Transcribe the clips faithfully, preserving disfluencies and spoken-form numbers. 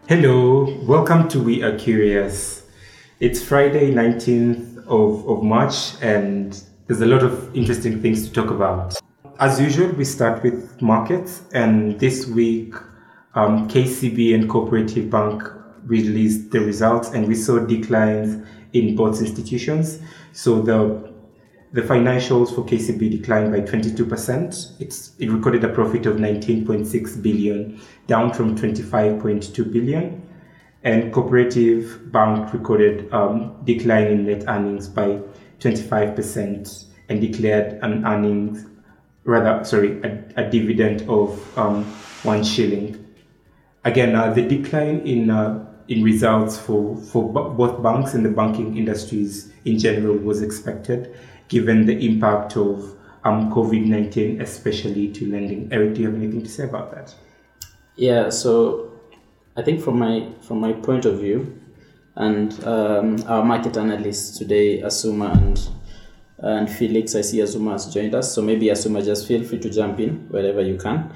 Hello, welcome to We Are Curious. It's Friday, nineteenth of, of March, and there's a lot of interesting things to talk about. As usual, we start with markets, and this week, um, K C B and Cooperative Bank released the results, and we saw declines in both institutions. So the the financials for K C B declined by twenty-two percent. It's, it recorded a profit of nineteen point six billion, down from twenty-five point two billion. And Cooperative Bank recorded um, decline in net earnings by twenty-five percent and declared an earnings, rather, sorry, a, a dividend of um, one shilling. Again, uh, the decline in uh, in results for, for b- both banks and the banking industries in general was expected, given the impact of um, COVID nineteen, especially to lending. Eric, do you have anything to say about that? Yeah, so I think from my from my point of view, and um, our market analysts today, Asuma and and Felix, I see Asuma has joined us. So maybe Asuma, just feel free to jump in wherever you can.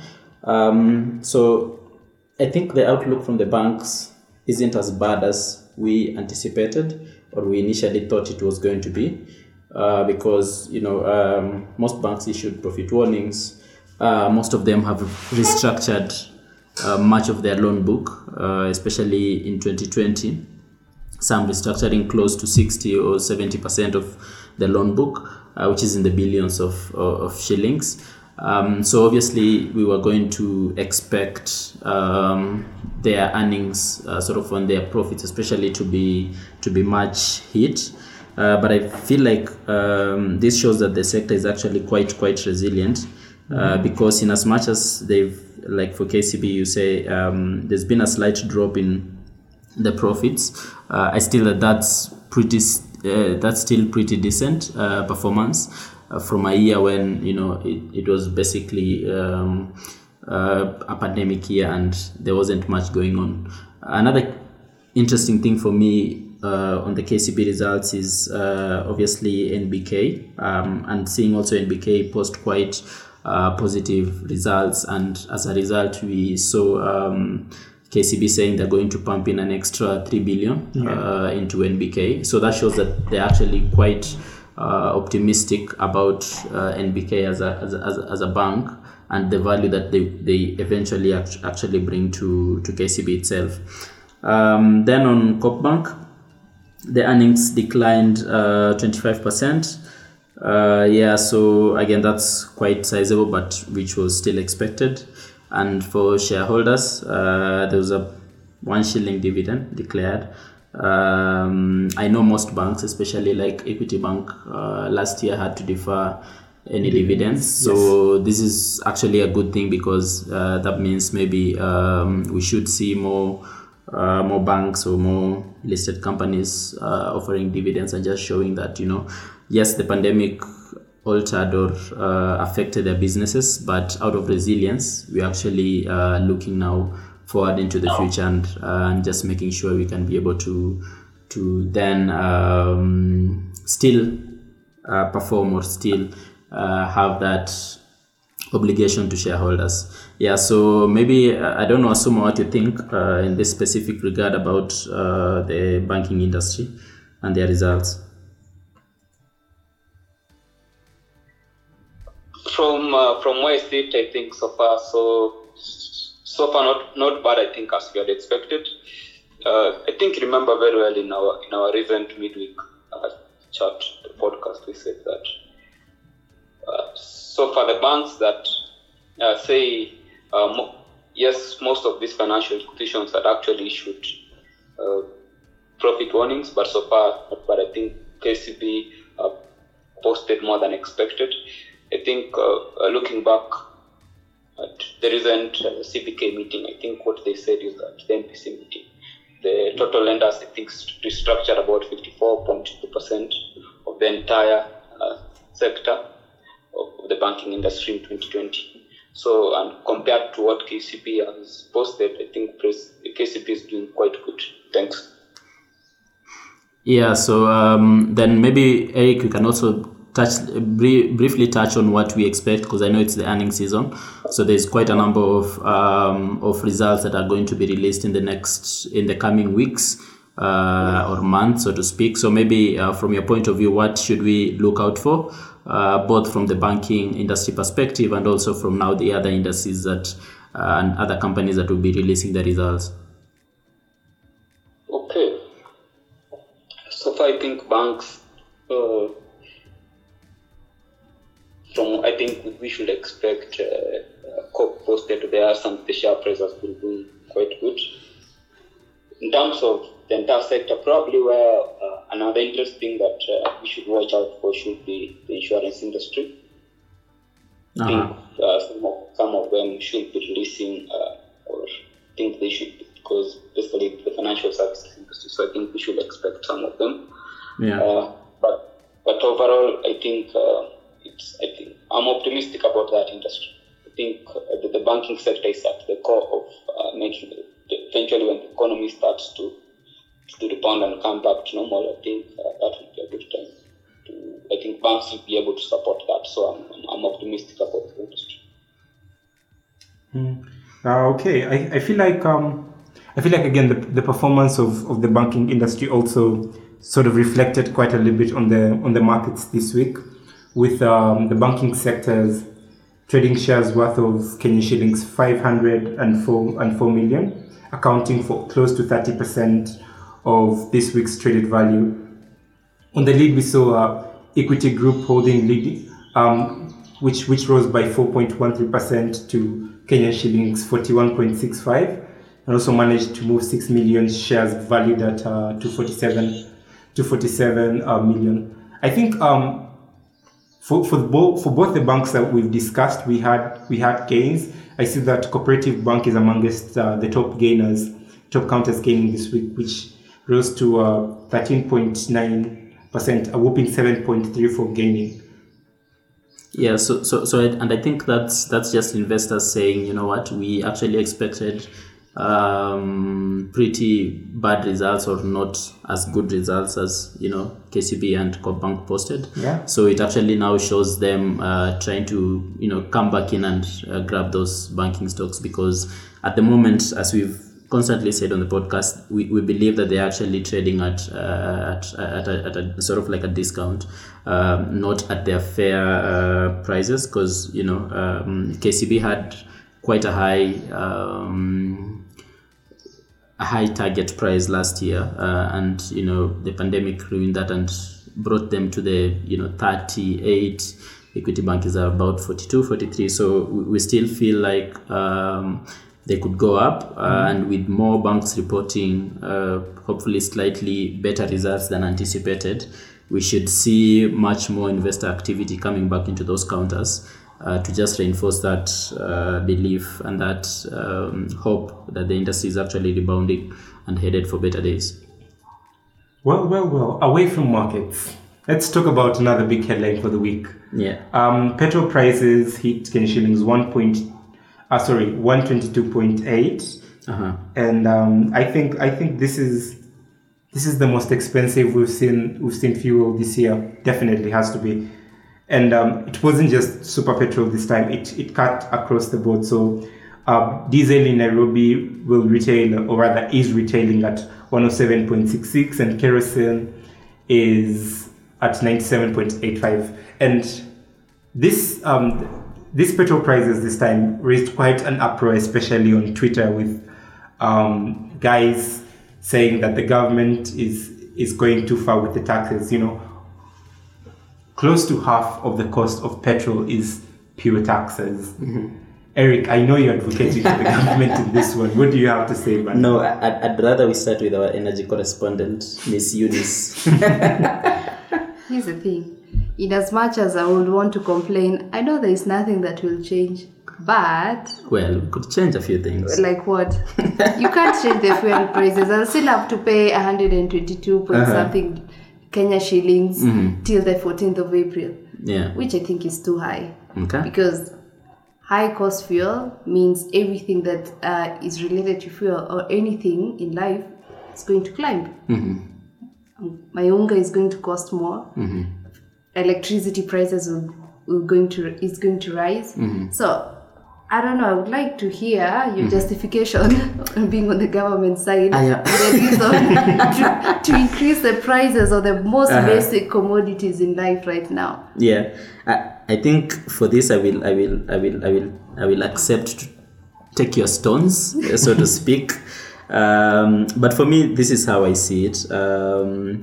Um, so I think the outlook from the banks isn't as bad as we anticipated or we initially thought it was going to be. Uh, because you know um, most banks issued profit warnings. Uh, most of them have restructured uh, much of their loan book, uh, especially in twenty twenty. Some restructuring close to sixty or seventy percent of the loan book, uh, which is in the billions of, of shillings. Um, so obviously we were going to expect um, their earnings, uh, sort of on their profits, especially to be to be much hit. Uh, but I feel like um, this shows that the sector is actually quite quite resilient, uh, mm-hmm. because in as much as they've, like for K C B, you say um, there's been a slight drop in the profits. Uh, I still that that's pretty uh, that's still pretty decent uh, performance uh, from a year when you know it, it was basically um, uh, a pandemic year and there wasn't much going on. Another interesting thing for me Uh, on the K C B results is uh, obviously N B K, um, and seeing also N B K post quite uh, positive results, and as a result we saw um, K C B saying they're going to pump in an extra three billion yeah. uh, into N B K. So that shows that they're actually quite uh, optimistic about uh, N B K as a, as a as a bank and the value that they, they eventually act- actually bring to, to K C B itself. Um, then on Coop Bank, the earnings declined uh, twenty-five percent. Uh, yeah, so again, that's quite sizable, but which was still expected. And for shareholders, uh, there was a one shilling dividend declared. Um, I know most banks, especially like Equity Bank, uh, last year had to defer any dividends. So yes. This is actually a good thing because uh, that means maybe um, we should see more Uh, more banks or more listed companies uh, offering dividends and just showing that, you know, yes, the pandemic altered or uh, affected their businesses, but out of resilience, we're actually uh, looking now forward into the future and, uh, and just making sure we can be able to to then um, still uh, perform or still uh, have that obligation to shareholders. Yeah, so maybe uh, I don't know, Asuma, what you think uh, in this specific regard about uh, the banking industry and their results. From uh, from where I sit, I think so far so so far not not bad. I think as we had expected. Uh, I think you remember very well in our in our recent midweek uh, chat, the podcast, we said that uh, so far the banks that uh, say uh, mo- yes, most of these financial institutions had actually issued uh, profit warnings, but so far, but I think K C B uh, posted more than expected. I think uh, uh, looking back at the recent uh, C B K meeting, I think what they said is that the N P C meeting, the total lenders, I think, restructured about fifty-four point two percent of the entire uh, sector of the banking industry in twenty twenty. So, and compared to what K C B has posted, I think K C B is doing quite good. Thanks. Yeah, so um, then maybe, Eric, you can also touch br- briefly touch on what we expect, because I know it's the earnings season. So there's quite a number of um, of results that are going to be released in the next in the coming weeks uh, or months, so to speak. So maybe uh, from your point of view, what should we look out for, uh, both from the banking industry perspective and also from now the other industries that uh, and other companies that will be releasing the results? Okay. So far, I think banks, uh, from I think we should expect uh, uh, COP posted there, some the share price has been doing quite good. In terms of the entire sector, probably where uh, another interesting that uh, we should watch out for should be the insurance industry. Uh-huh. I think uh, some, of, some of them should be releasing, uh, or think they should, because basically the financial services industry. So I think we should expect some of them. Yeah. Uh, but but overall, I think uh, it's. I think I'm optimistic about that industry. I think uh, the, the banking sector is at the core of uh, making it. Eventually, when the economy starts to to rebound and come back to normal, I think uh, that will be a good time. To, I think banks will be able to support that. So I'm I'm optimistic about the industry. Mm. Uh, okay, I, I feel like um I feel like again the, the performance of, of the banking industry also sort of reflected quite a little bit on the on the markets this week, with um, the banking sectors trading shares worth of Kenyan shillings five hundred four million, accounting for close to thirty percent of this week's traded value. On the lead, we saw uh, Equity Group holding lead, um, which which rose by four point one three percent to Kenyan shillings forty-one point six five, and also managed to move six million shares valued at uh, two hundred forty-seven uh, million. I think um, for for both for both the banks that we've discussed, we had we had gains. I see that Cooperative Bank is amongst uh, the top gainers, top counters gaining this week, which rose to uh, thirteen point nine percent, a whopping seven point three four gaining. Yeah, so so so, I, and I think that's that's just investors saying, you know what, we actually expected um, pretty bad results or not as good results as, you know, K C B and Coopbank posted. Yeah. So it actually now shows them uh, trying to, you know, come back in and uh, grab those banking stocks, because at the moment, as we've constantly said on the podcast, we, we believe that they're actually trading at uh, at at a, at a sort of like a discount, um, not at their fair uh, prices, because, you know, um, K C B had quite a high um, a high target price last year, uh, and, you know, the pandemic ruined that and brought them to the, you know, thirty-eight. Equity Bank is about forty-two, forty-three. So we, we still feel like um, they could go up, uh, mm. and with more banks reporting uh, hopefully slightly better results than anticipated, we should see much more investor activity coming back into those counters uh, to just reinforce that uh, belief and that um, hope that the industry is actually rebounding and headed for better days. Well, well, well, away from markets, let's talk about another big headline for the week. Yeah. Um, petrol prices hit Kenyan shillings one point. Uh, sorry, one twenty-two point eight, uh-huh. and um, I think I think this is this is the most expensive we've seen we've seen fuel this year. Definitely has to be, and um, it wasn't just super petrol this time. It it cut across the board. So uh, diesel in Nairobi will retail, or rather is retailing, at one hundred seven point six six, and kerosene is at ninety-seven point eight five, and this um. These petrol prices this time raised quite an uproar, especially on Twitter, with um, guys saying that the government is is going too far with the taxes. You know, close to half of the cost of petrol is pure taxes. Mm-hmm. Eric, I know you're advocating for the government in this one. What do you have to say, man? No, I'd, I'd rather we start with our energy correspondent, Miss Eunice. Here's the thing. In as much as I would want to complain, I know there is nothing that will change. But well, we could change a few things. Like what? You can't change the fuel prices. I'll still have to pay one hundred twenty-two point uh-huh. something Kenya shillings mm-hmm. till the fourteenth of April. Yeah. Which I think is too high. Okay. Because high cost fuel means everything that uh, is related to fuel or anything in life is going to climb. Mm-hmm. My unga is going to cost more. Mm-hmm. electricity prices will, will going to is going to rise. Mm-hmm. So I don't know. I would like to hear your mm-hmm. justification on being on the government side, Ah, yeah. the reason to, to increase the prices of the most Uh-huh. basic commodities in life right now. Yeah, I, I think for this I will I will I will I will I will accept to take your stones, so to speak. Um, but for me, this is how I see it. Um,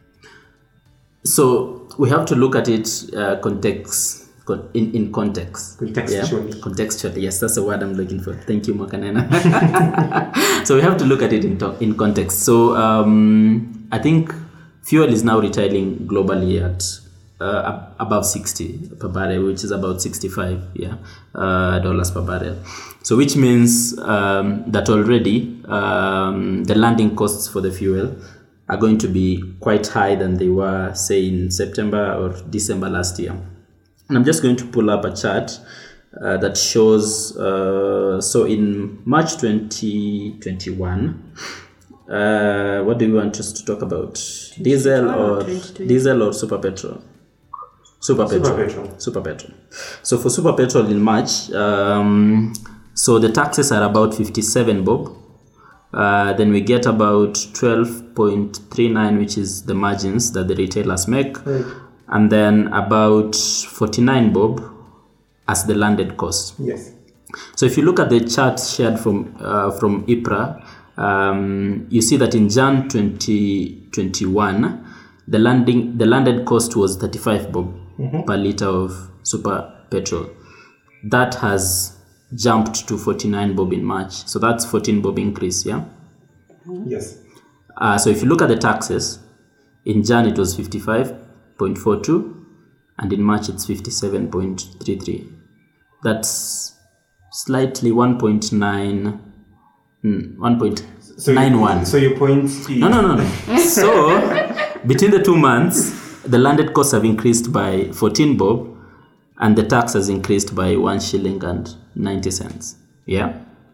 so we have to look at it uh, context. In, in context. Contextually. Yeah? Contextually, yes, that's the word I'm looking for. Thank you, Makanena. So we have to look at it in, to- in context. So um, I think fuel is now retailing globally at uh, ab- above sixty per barrel, which is about sixty-five yeah, uh, dollars per barrel. So which means um, that already um, the landing costs for the fuel are going to be quite high than they were, say, in September or December last year. And I'm just going to pull up a chart uh, that shows, uh, so in March twenty twenty-one, uh, what do you want us to talk about? Diesel or diesel or super petrol? Super petrol. Super petrol. Super petrol. So for super petrol in March, um, so the taxes are about fifty-seven bob. Uh, then we get about twelve point three nine, which is the margins that the retailers make. Right. And then about forty-nine bob as the landed cost. Yes. So if you look at the chart shared from uh, from I P R A, um, you see that in January twenty twenty-one, the landing the landed cost was thirty-five bob mm-hmm. per liter of super petrol. That has jumped to forty-nine bob in March. So that's fourteen bob increase, yeah? Yes. Uh, so if you look at the taxes, in January it was fifty-five point four two, and in March it's fifty-seven point three three. That's slightly one point nine, one point nine one. So your point is... No, no, no, no. So between the two months, the landed costs have increased by fourteen bob, and the tax has increased by one shilling and ninety cents. Yeah.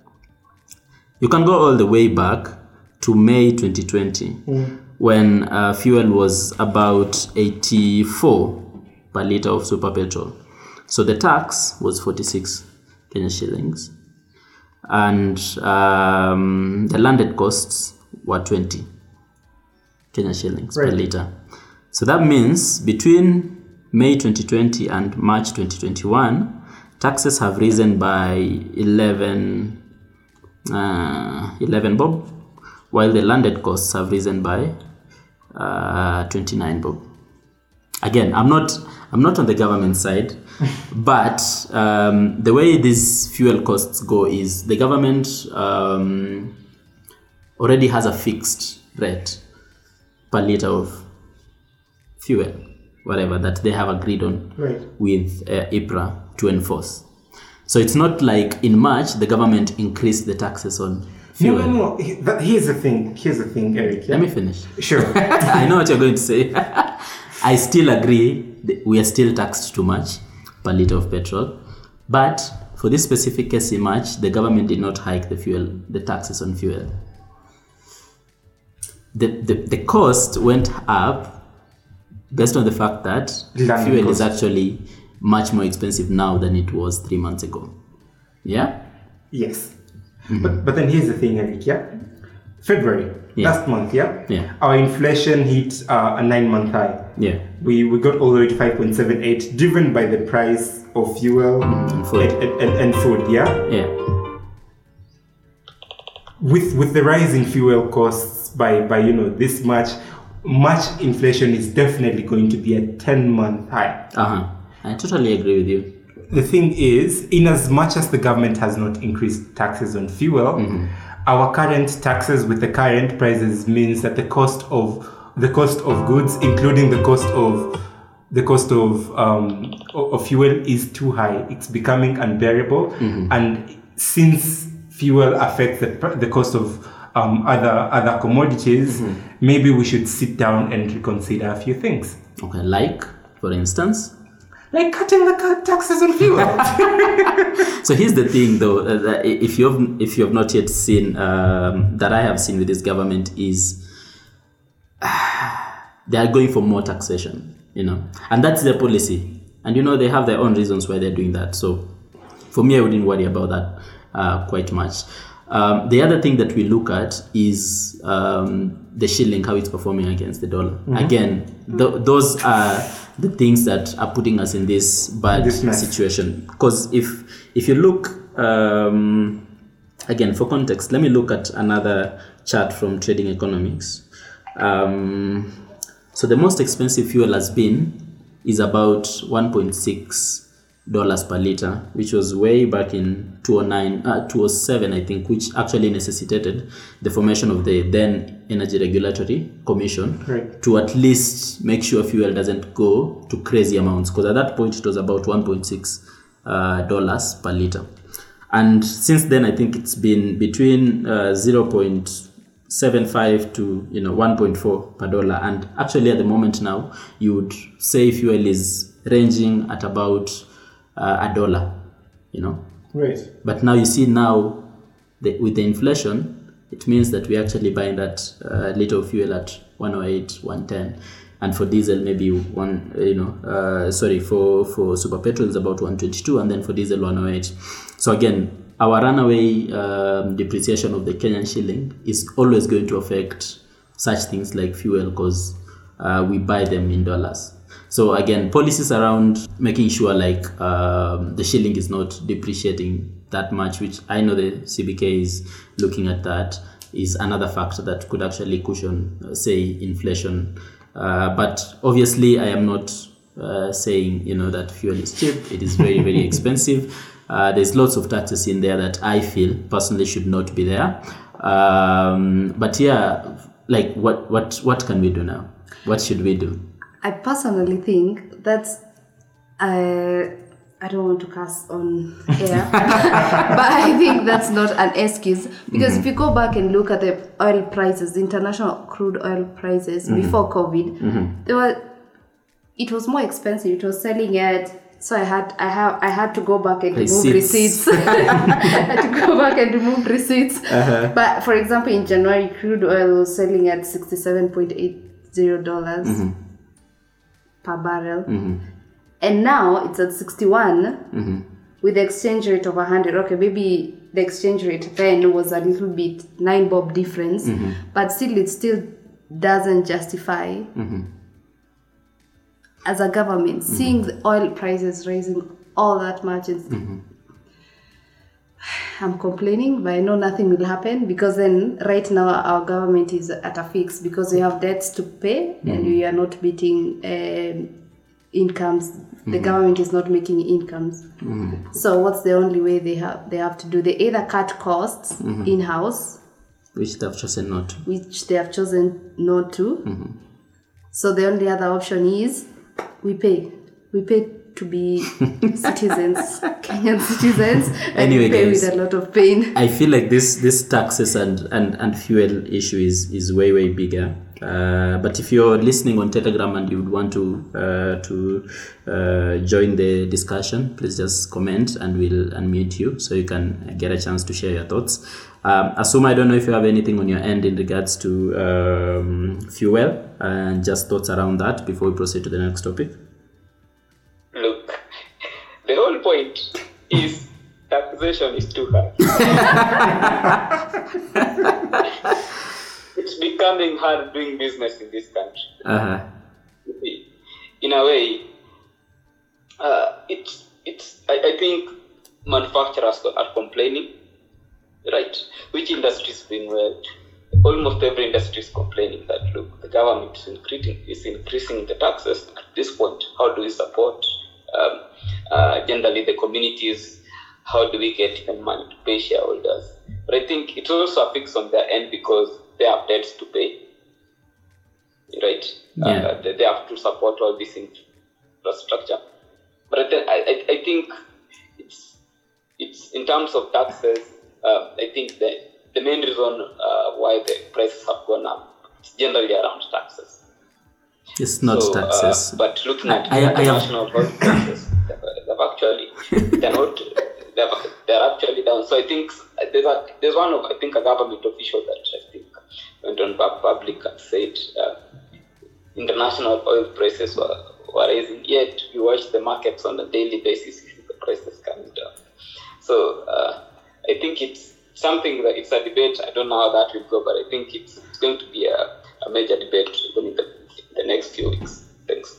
You can go all the way back to May twenty twenty. Mm. When uh, fuel was about eighty-four per liter of super petrol. So the tax was forty-six Kenya shillings. And um, the landed costs were twenty Kenya shillings right. per liter. So that means between May twenty twenty and March twenty twenty-one, taxes have risen by eleven, uh, eleven bob, while the landed costs have risen by uh, twenty-nine bob. Again, I'm not I'm not on the government side, but um, the way these fuel costs go is the government um, already has a fixed rate per liter of fuel, whatever that they have agreed on right. with uh, I P R A to enforce. So it's not like in March the government increased the taxes on fuel. No, no, no. But here's the thing. Here's the thing, Eric. Yeah? Let me finish. Sure. I know what you're going to say. I still agree that we are still taxed too much per liter of petrol. But for this specific case in March, the government did not hike the fuel, the taxes on fuel. The, the, the cost went up based on the fact that Landing fuel cost. is actually much more expensive now than it was three months ago. Yeah? Yes. Mm-hmm. But but then here's the thing, Eric, yeah? February, yeah. last month, yeah? Yeah. Our inflation hit uh, a nine-month high. Yeah. We we got all the way to five point seven eight, driven by the price of fuel and food. And, and, and, and food, yeah? Yeah. With with the rise in fuel costs by, by you know, this much, much inflation is definitely going to be a ten-month high. Uh-huh. I totally agree with you. The thing is, in as much as the government has not increased taxes on fuel, mm-hmm. our current taxes with the current prices means that the cost of the cost of goods, including the cost of the cost of um, of fuel, is too high. It's becoming unbearable, mm-hmm. and since fuel affects the the cost of um, other other commodities, mm-hmm. maybe we should sit down and reconsider a few things. Okay, like for instance. Like cutting the taxes on fuel. So here's the thing, though. Uh, if you have if you have not yet seen um, that I have seen with this government is uh, they are going for more taxation. you know, and that's their policy. And you know, they have their own reasons why they're doing that. So for me, I wouldn't worry about that uh, quite much. Um, the other thing that we look at is um, the shilling, how it's performing against the dollar. Mm-hmm. Again, th- those are the things that are putting us in this bad this situation. Because if if you look, um, again, for context, let me look at another chart from Trading Economics. Um, so the most expensive fuel has been is about one point six dollars per liter, which was way back in two thousand nine, uh, two thousand seven, I think, which actually necessitated the formation of the then Energy Regulatory Commission right. to at least make sure fuel doesn't go to crazy amounts, because at that point it was about one point six dollars uh, per liter. And since then, I think it's been between uh, zero point seven five to you know one point four per dollar. And actually, at the moment now, you would say fuel is ranging at about uh, a dollar, you know. Right. But now you see now, the, with the inflation, it means that we're actually buying that uh, liter of fuel at one oh eight, one ten. And for diesel, maybe one, you know, uh, sorry, for, for super petrol is about one twenty-two, and then for diesel, one oh eight. So again, our runaway um, depreciation of the Kenyan shilling is always going to affect such things like fuel, because uh, we buy them in dollars. So again, policies around making sure like um, the shilling is not depreciating that much, which I know the C B K is looking at, that is another factor that could actually cushion, uh, say, inflation. Uh, but obviously, I am not uh, saying, you know, that fuel is cheap. It is very, very expensive. Uh, there's lots of taxes in there that I feel personally should not be there. Um, but yeah, like what, what, what can we do now? What should we do? I personally think that's, uh, I don't want to curse on air, but I think that's not an excuse, because mm-hmm. if you go back and look at the oil prices, the international crude oil prices mm-hmm. before COVID, mm-hmm. they were, it was more expensive. It was selling at, so I had, I have, I had to go back and remove receipts. I had to go back and remove receipts. Uh-huh. But for example, in January, crude oil was selling at sixty-seven point eight zero dollars mm-hmm. per barrel. Mm-hmm. And now it's at sixty-one mm-hmm. with the exchange rate of one hundred. Okay, maybe the exchange rate then was a little bit nine bob difference, mm-hmm. but still it still doesn't justify mm-hmm. as a government mm-hmm. seeing the oil prices rising all that much. Mm-hmm. I'm complaining, but I know nothing will happen, because then right now our government is at a fix, because we have debts to pay mm-hmm. and we are not meeting um, incomes. The mm-hmm. government is not making incomes. Mm-hmm. So what's the only way they have they have to do? They either cut costs mm-hmm. in-house, which they have chosen not to. Which they have chosen not to. Mm-hmm. So the only other option is we pay. We pay to be citizens, Kenyan citizens, and anyway, we pay guys, with a lot of pain. I feel like this this taxes and, and, and fuel issue is, is way, way bigger. Uh, but if you're listening on Telegram and you would want to uh, to uh, join the discussion, please just comment and we'll unmute you so you can get a chance to share your thoughts. Um, Asuma, I don't know if you have anything on your end in regards to um, fuel and just thoughts around that before we proceed to the next topic. Look, the whole point is taxation is too high. It's becoming hard doing business in this country. Uh-huh. In a way, uh, it's it's. I, I think manufacturers are complaining, right? Which industry is doing well? Almost every industry is complaining that, look, the government is increasing is increasing the taxes. At this point, how do we support um, uh, generally the communities? How do we get even money to pay shareholders? But I think it's also a fix on their end, because they have debts to pay, right? Yeah. Uh, they, they have to support all this infrastructure. But I, th- I, I think it's it's in terms of taxes. Uh, I think the the main reason uh, why the prices have gone up is generally around taxes. It's not so, taxes. Uh, but looking at I, I, international I have... prices, they've, they've actually they're not they're, they're actually down. So I think there's a, there's one of I think a government official that I think went on public and said uh, international oil prices were were rising, yet we watch the markets on a daily basis, the prices coming down. So uh, I think it's something that it's a debate. I don't know how that will go, but I think it's, it's going to be a, a major debate even in the, in the next few weeks. Thanks.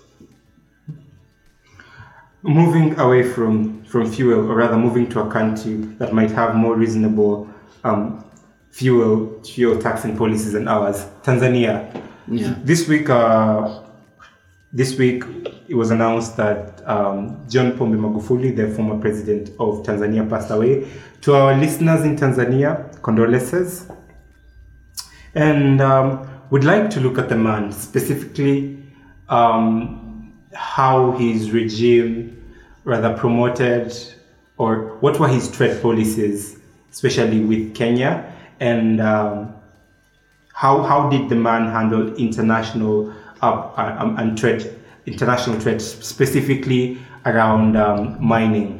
Moving away from, from fuel, or rather moving to a country that might have more reasonable um, fuel fuel taxing policies than ours, Tanzania. Yeah. This week, uh, this week it was announced that um, John Pombe Magufuli, the former president of Tanzania, passed away. To our listeners in Tanzania, condolences. And um, we'd like to look at the man, specifically um, how his regime rather promoted, or what were his trade policies, especially with Kenya, and um, how how did the man handle international uh, um, and trade, international trade, specifically around um, mining?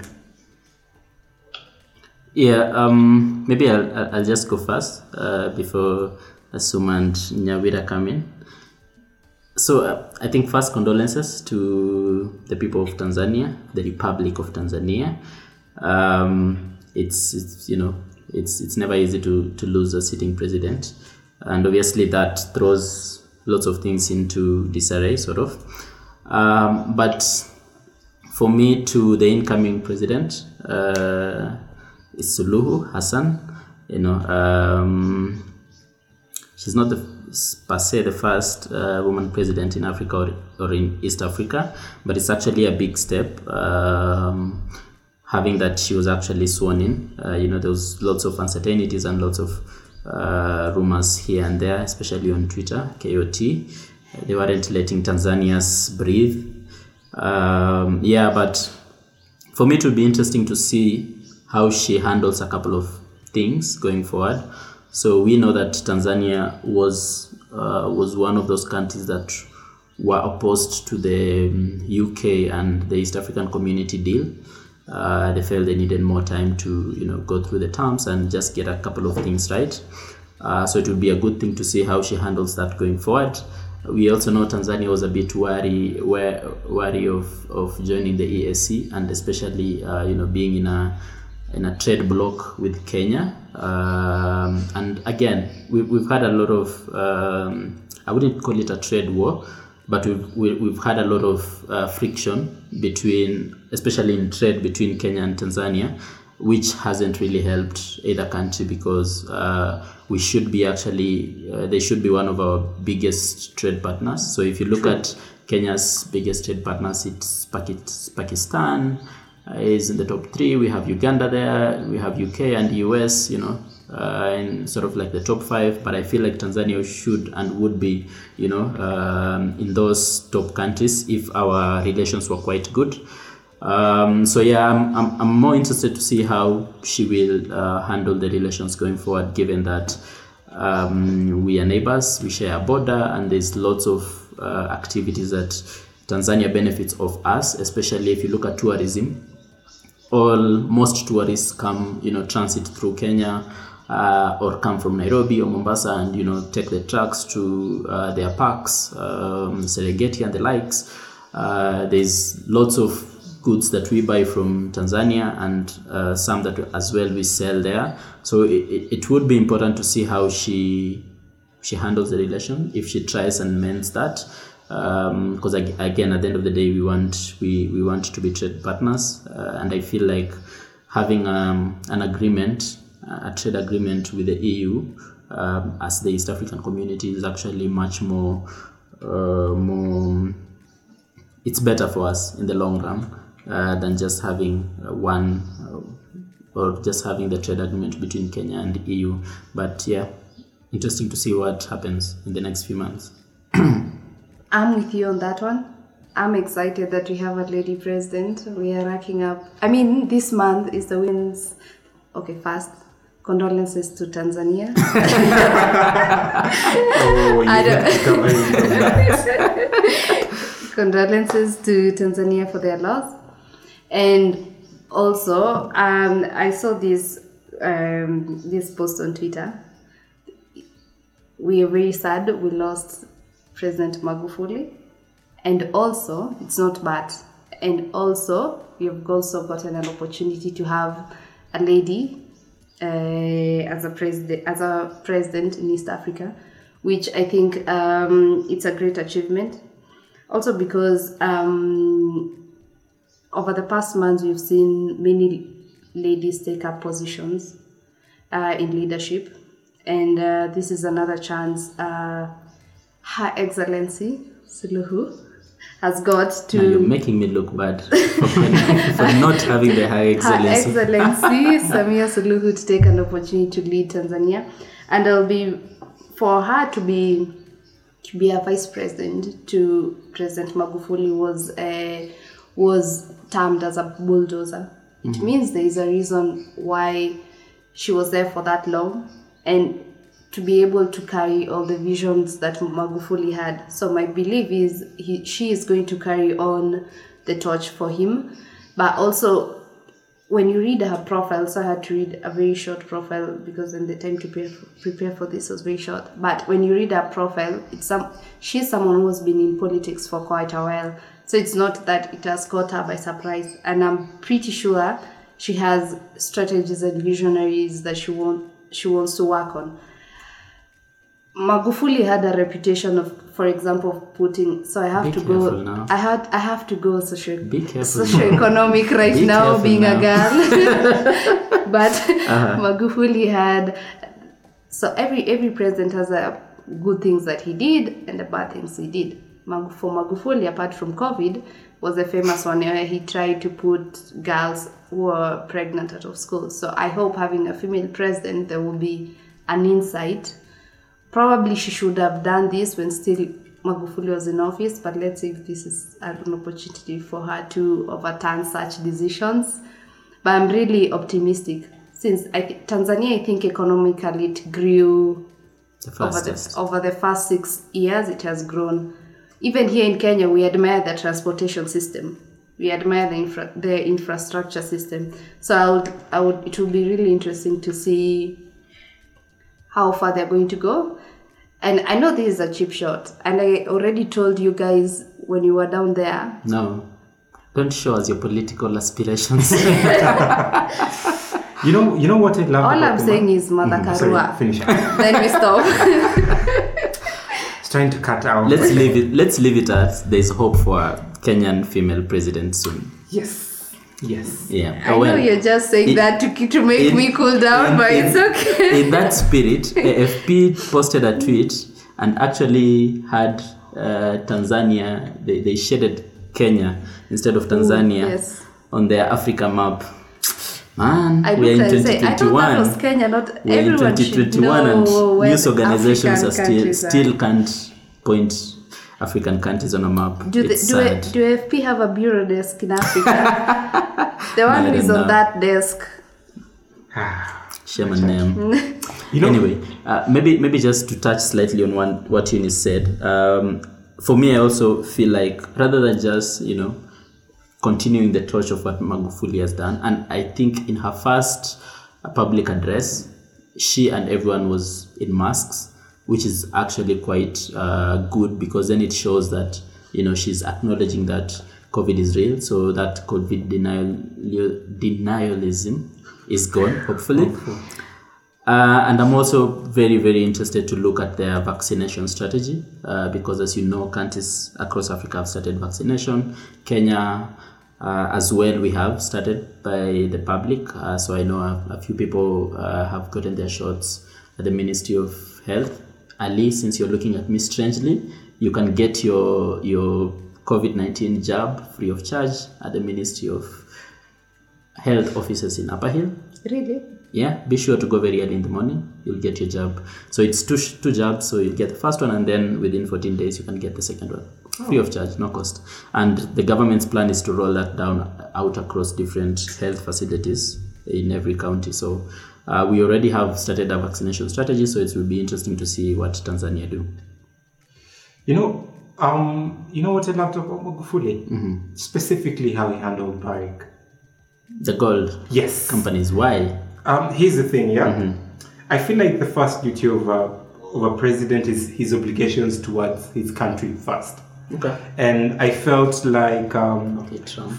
Yeah, um, maybe I'll, I'll just go first uh, before Asuma and Nyawira come in. So uh, I think first, condolences to the people of Tanzania, the Republic of Tanzania. Um, it's, it's you know it's it's never easy to to lose a sitting president, and obviously that throws lots of things into disarray, sort of. Um, but for me, to the incoming president, uh, is Suluhu Hassan. You know, um, she's not the per se the first uh, woman president in Africa or, or in East Africa, but it's actually a big step. Um, having that she was actually sworn in, uh, you know, there was lots of uncertainties and lots of uh, rumors here and there, especially on Twitter, K O T. They weren't letting Tanzanians breathe. Um, yeah, but for me, it would be interesting to see how she handles a couple of things going forward. So we know that Tanzania was uh, was one of those countries that were opposed to the U K and the East African Community deal. Uh, they felt they needed more time to, you know, go through the terms and just get a couple of things right. Uh, so it would be a good thing to see how she handles that going forward. We also know Tanzania was a bit wary, wary of, of joining the E A C, and especially uh, you know, being in a in a trade bloc with Kenya. Um, and again, we, we've had a lot of, um, I wouldn't call it a trade war, but we've, we, we've had a lot of uh, friction between, especially in trade between Kenya and Tanzania, which hasn't really helped either country, because uh, we should be actually, uh, they should be one of our biggest trade partners. So if you look at Kenya's biggest trade partners, it's Pakistan, Uh, is in the top three. We have Uganda there, we have U K and U S, you know, uh, in sort of like the top five. But I feel like Tanzania should and would be, you know, um, in those top countries if our relations were quite good. Um, so yeah, I'm, I'm I'm more interested to see how she will uh, handle the relations going forward, given that um, we are neighbors, we share a border, and there's lots of uh, activities that Tanzania benefits of us, especially if you look at tourism. All most tourists come, you know, transit through Kenya, uh, or come from Nairobi or Mombasa, and, you know, take the trucks to uh, their parks, um, Serengeti and the likes. Uh, there's lots of goods that we buy from Tanzania, and uh, some that as well we sell there. So it, it would be important to see how she she handles the relation, if she tries and mends that. Because um, again, at the end of the day, we want we, we want to be trade partners, uh, and I feel like having um, an agreement, a trade agreement with the E U um, as the East African Community is actually much more uh, more. It's better for us in the long run uh, than just having one uh, or just having the trade agreement between Kenya and the E U. But yeah, interesting to see what happens in the next few months. I'm with you on that one. I'm excited that we have a lady president. We are racking up. I mean, this month is the women's. Okay, first, condolences to Tanzania. Oh, you I have to come in. Condolences to Tanzania for their loss. And also, um, I saw this um, this post on Twitter. We are very sad we lost President Magufuli, And also, it's not bad. And also, we've also gotten an opportunity to have a lady uh, as a president, as a president in East Africa, which I think um, it's a great achievement. Also because um, over the past months, we've seen many ladies take up positions uh, in leadership. And uh, this is another chance uh, Her Excellency Suluhu has got to... Now you're making me look bad for, for not having the High Excellency. Her Excellency Samia Suluhu to take an opportunity to lead Tanzania. And it'll be for her to be to be a vice president to President Magufuli was uh, was termed as a bulldozer. It mm-hmm. means there is a reason why she was there for that long, and to be able to carry all the visions that Magufuli had. So my belief is he, she is going to carry on the torch for him. But also, when you read her profile, so I had to read a very short profile because then the time to prepare for, prepare for this was very short. But when you read her profile, it's some she's someone who has been in politics for quite a while. So it's not that it has caught her by surprise. And I'm pretty sure she has strategies and visionaries that she want she wants to work on. Magufuli had a reputation of, for example, of putting. So I have Be to go. now. I had. I have to go socio socio socioeconomic right Be now, being now. a girl. But uh-huh. Magufuli had. So every every president has a good things that he did and the bad things he did. Mag- For Magufuli, apart from COVID, was a famous one where he tried to put girls who were pregnant out of school. So I hope having a female president, there will be an insight. Probably she should have done this when still Magufuli was in office, but let's see if this is an opportunity for her to overturn such decisions. But I'm really optimistic since I th- Tanzania, I think economically it grew The over the, fastest. over the first six years. It has grown. Even here in Kenya, we admire the transportation system. We admire the infra- the infrastructure system. So I would, I would, it would be really interesting to see how far they're going to go. And I know this is a cheap shot. And I already told you guys when you were down there. No, don't show us your political aspirations. You know, you know what I love. All about I'm the saying ma- is Mother Mhm, Karua. Sorry, finish. Then we stop. It's trying to cut out. let's leave it. Let's leave it at there's hope for a Kenyan female president soon. Yes. Yes. Yeah. I Well, know you're just saying in- that to, to make in- me cool down, in- but in- it's okay. In that spirit, A F P posted a tweet and actually had uh, Tanzania. They, they shaded Kenya instead of Tanzania Ooh, yes. on their Africa map. Man, I we are in looked and say, I thought that was twenty twenty-one. Kenya, not We're in everyone twenty should twenty-one, know and where news organizations African are still countries are. still can't point African countries on a map. Do, the, it's do, sad. A, do A F P have a bureau desk in Africa? The one No, who I is don't on know. that desk. Shame on them. You know, Anyway, uh, maybe maybe just to touch slightly on one, what Eunice said. Um, for me, I also feel like rather than just you know continuing the torch of what Magufuli has done, and I think in her first uh, public address, she and everyone was in masks, which is actually quite uh, good because then it shows that you know she's acknowledging that COVID is real, so that COVID denial denialism is gone, hopefully. Uh, and I'm also very, very interested to look at their vaccination strategy uh, because, as you know, countries across Africa have started vaccination. Kenya, uh, as well, we have started by the public. Uh, so I know a, a few people uh, have gotten their shots at the Ministry of Health. Ali, since you're looking at me strangely, you can get your your COVID nineteen jab free of charge at the Ministry of Health offices in Upper Hill. Really? Yeah, be sure to go very early in the morning. You'll get your jab. So it's two two jabs. So you'll get the first one, and then within fourteen days you can get the second one, oh. free of charge, no cost. And the government's plan is to roll that down out across different health facilities in every county. So uh, we already have started a vaccination strategy. So it will be interesting to see what Tanzania do. You know, um, you know what I loved about Magufuli? Mm-hmm. Specifically how he handled Barrick. The gold Yes. companies. Why? Um, here's the thing, yeah. Mm-hmm. I feel like the first duty of a of a president is his obligations towards his country first. Okay. And I felt like um, Okay, Trump.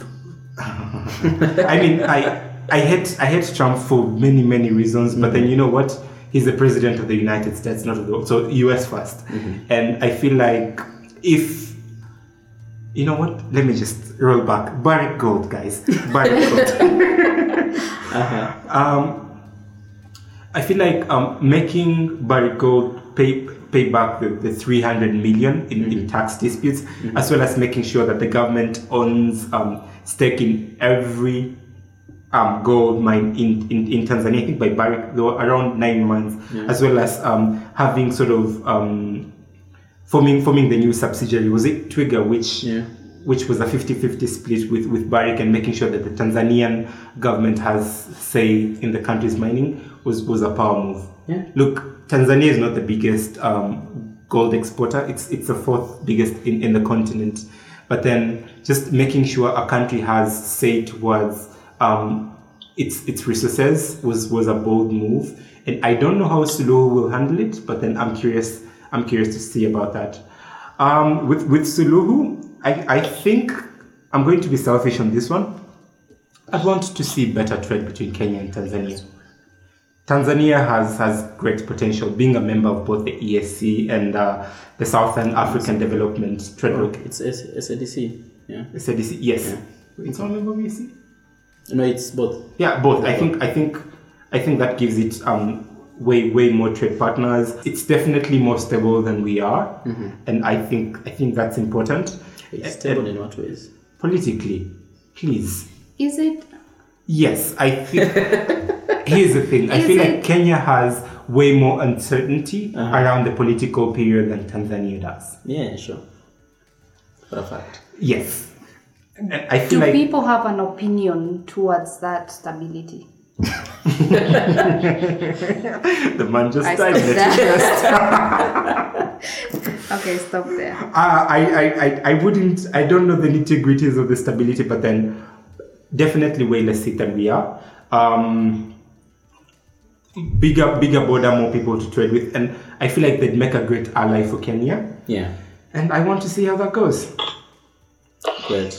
I mean, I I hate I hate Trump for many many reasons, mm-hmm. but then you know what? He's the president of the United States, not of the world. So U S first, mm-hmm. and I feel like if you know what, let me just roll back. Barrick Gold, guys, Barrick Gold. uh-huh. Um, I feel like um, making Barrick Gold pay pay back the, the three hundred million in, mm-hmm. in tax disputes, mm-hmm. as well as making sure that the government owns um, stake in every um, gold mine in, in, in Tanzania. I think by Barrick, there were around nine months, yeah. as well as um, having sort of um, forming forming the new subsidiary. Was it Twiga, which yeah. which was a fifty-fifty split with, with Barrick, and making sure that the Tanzanian government has say in the country's mining was, was a power move. Yeah. Look, Tanzania is not the biggest um, gold exporter. It's it's the fourth biggest in, in the continent. But then just making sure a country has say towards um, its its resources was, was a bold move. And I don't know how Suluhu will handle it, but then I'm curious I'm curious to see about that. Um, with with Suluhu, I, I think I'm going to be selfish on this one. I'd want to see better trade between Kenya and Tanzania. Tanzania has, has great potential, being a member of both the E A C and uh, the Southern African Development Trade Bloc. It's S A D C, yeah. S A D C, yes. Yeah. It's all member of E A C? No, it's both. Yeah, both. I think I think I think that gives it um way way more trade partners. It's definitely more stable than we are, mm-hmm. and I think I think that's important. It's stable in what ways? Politically, please. Is it? Yes, I think. Here's the thing. I Is feel it? like Kenya has way more uncertainty Uh-huh. around the political period than Tanzania does. Yeah, sure. For a fact. Yes, and I feel Do like people have an opinion towards that stability? the man just I died. stopped there. Okay, stop there. Uh, I, I, I, I wouldn't, I don't know the nitty gritties of the stability, but then definitely way less sick than we are. Um, bigger, bigger border, more people to trade with, and I feel like they'd make a great ally for Kenya. Yeah. And I want to see how that goes. Great.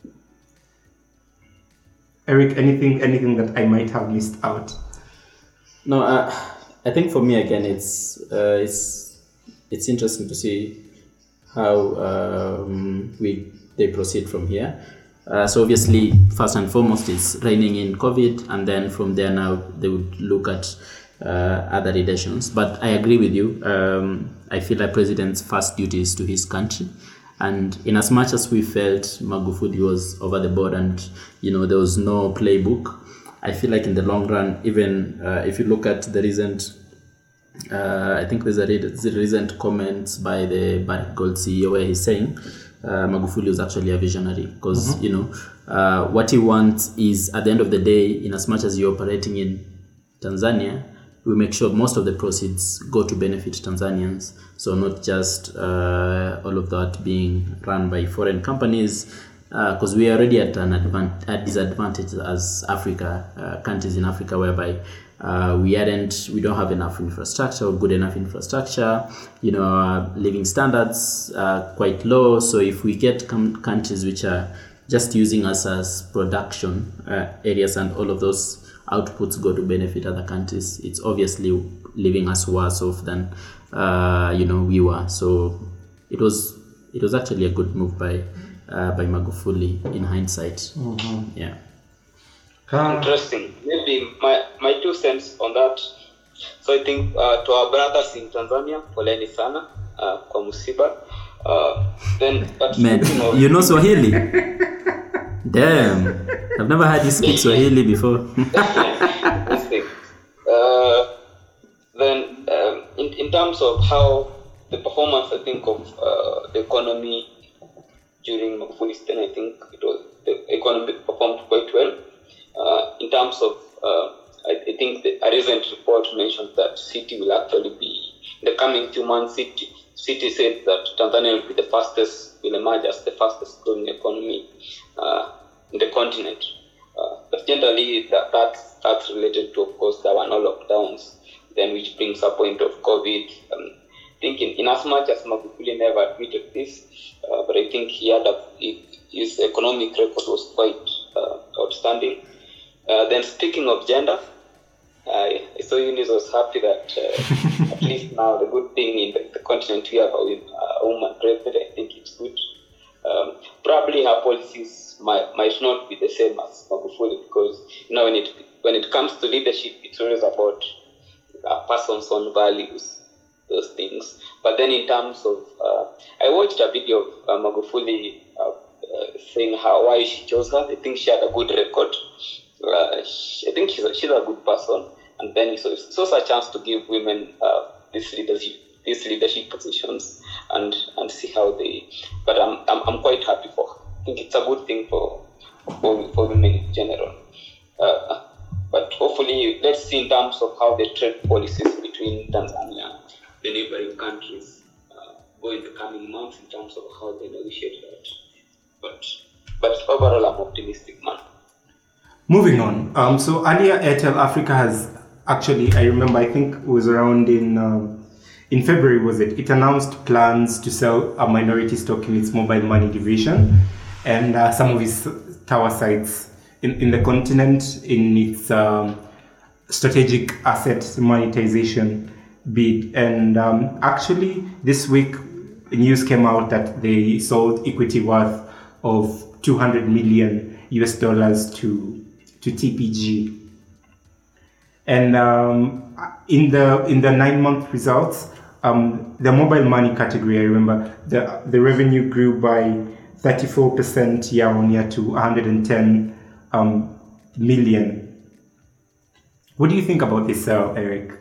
Eric, anything, anything that I might have missed out? No, uh, I think for me again, it's uh, it's it's interesting to see how um, we they proceed from here. Uh, so obviously, first and foremost, it's reining in COVID, and then from there now they would look at uh, other relations. But I agree with you. Um, I feel like president's first duty is to his country. And in as much as we felt Magufuli was over the board and, you know, there was no playbook, I feel like in the long run, even uh, if you look at the recent, uh, I think there's a re- the recent comments by the Barrick Gold C E O where he's saying uh, Magufuli was actually a visionary because, mm-hmm. you know, uh, what he wants is at the end of the day, in as much as you're operating in Tanzania, we make sure most of the proceeds go to benefit Tanzanians. So not just uh, all of that being run by foreign companies, because uh, we are already at an advan- a disadvantage as Africa, uh, countries in Africa, whereby uh, we aren't, we don't have enough infrastructure or good enough infrastructure. You know, our living standards are quite low. So if we get com- countries which are just using us as production uh, areas and all of those outputs go to benefit other countries, it's obviously leaving us worse off than uh, you know we were. So it was it was actually a good move by uh, by Magufuli in hindsight. Mm-hmm. Yeah. Interesting. Maybe my my two cents on that. So I think uh, to our brothers in Tanzania, poleni sana uh, kwa musiba. Uh, then, but man, of, you know Swahili. Damn, I've never heard you speak Swahili before. uh, then, um, in in terms of how the performance, I think of uh, the economy during Magufuli's tenure, I think it was the economy performed quite well. Uh, in terms of, uh, I, I think the, a recent report mentioned that Citi will actually be in the coming few months. Citi, Citi said that Tanzania will be the fastest, will emerge as the fastest growing economy uh, in the continent. Uh, but generally, that, that's, that's related to, of course, there were no lockdowns, then which brings a point of COVID. Um, think in, in as much as Magufuli never admitted this, uh, but I think he had a, his economic record was quite uh, outstanding. Uh, then speaking of gender, I saw Eunice was happy that uh, at least now the good thing in the, the continent we have a, a woman president. I think it's good. Um, probably her policies might, might not be the same as Magufuli, because you know when it when it comes to leadership, it's always about a person's own values, those things. But then in terms of, uh, I watched a video of uh, Magufuli uh, uh, saying how why she chose her. I think she had a good record. Uh, she, I think she's a, she's a good person, and then it's also a chance to give women uh, this leadership, these leadership positions, and and see how they. But I'm I'm, I'm quite happy for her. I think it's a good thing for for, for women in general. Uh, but hopefully, let's see in terms of how the trade policies between Tanzania and the neighboring countries uh, go in the coming months in terms of how they negotiate that. But but overall, I'm optimistic, man. Moving on. Um, so earlier, Airtel Africa has actually, I remember, I think it was around in um, in February, was it? It announced plans to sell a minority stock in its mobile money division and uh, some of its tower sites in, in the continent in its um, strategic asset monetization bid. And um, actually, this week, news came out that they sold equity worth of two hundred million U S dollars to to T P G. And um, in the in the nine month results, um, the mobile money category, I remember the the revenue grew by thirty-four percent year on year to one hundred ten um, million. What do you think about this, uh, Eric?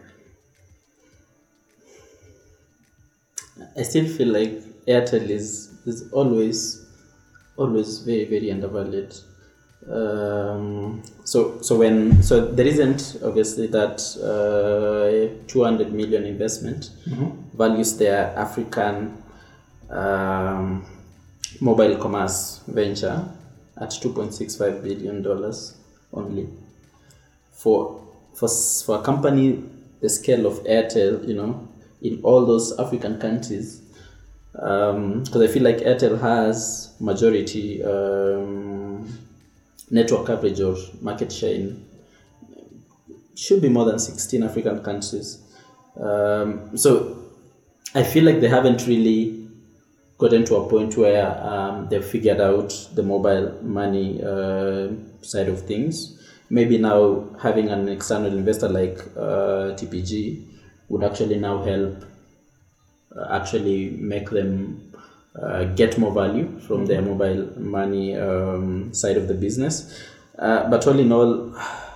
I still feel like Airtel is is always always very very undervalued. Um, so so when so there isn't obviously that uh, two hundred million investment mm-hmm. values their African um, mobile commerce venture at two point six five billion dollars only. For for for a company the scale of Airtel, you know, in all those African countries, because um, I feel like Airtel has majority. Um, network coverage or market share in should be more than sixteen African countries. Um, so I feel like they haven't really gotten to a point where um, they've figured out the mobile money uh, side of things. Maybe now having an external investor like uh, T P G would actually now help uh, actually make them Uh, get more value from their mobile money um, side of the business. Uh, but all in all,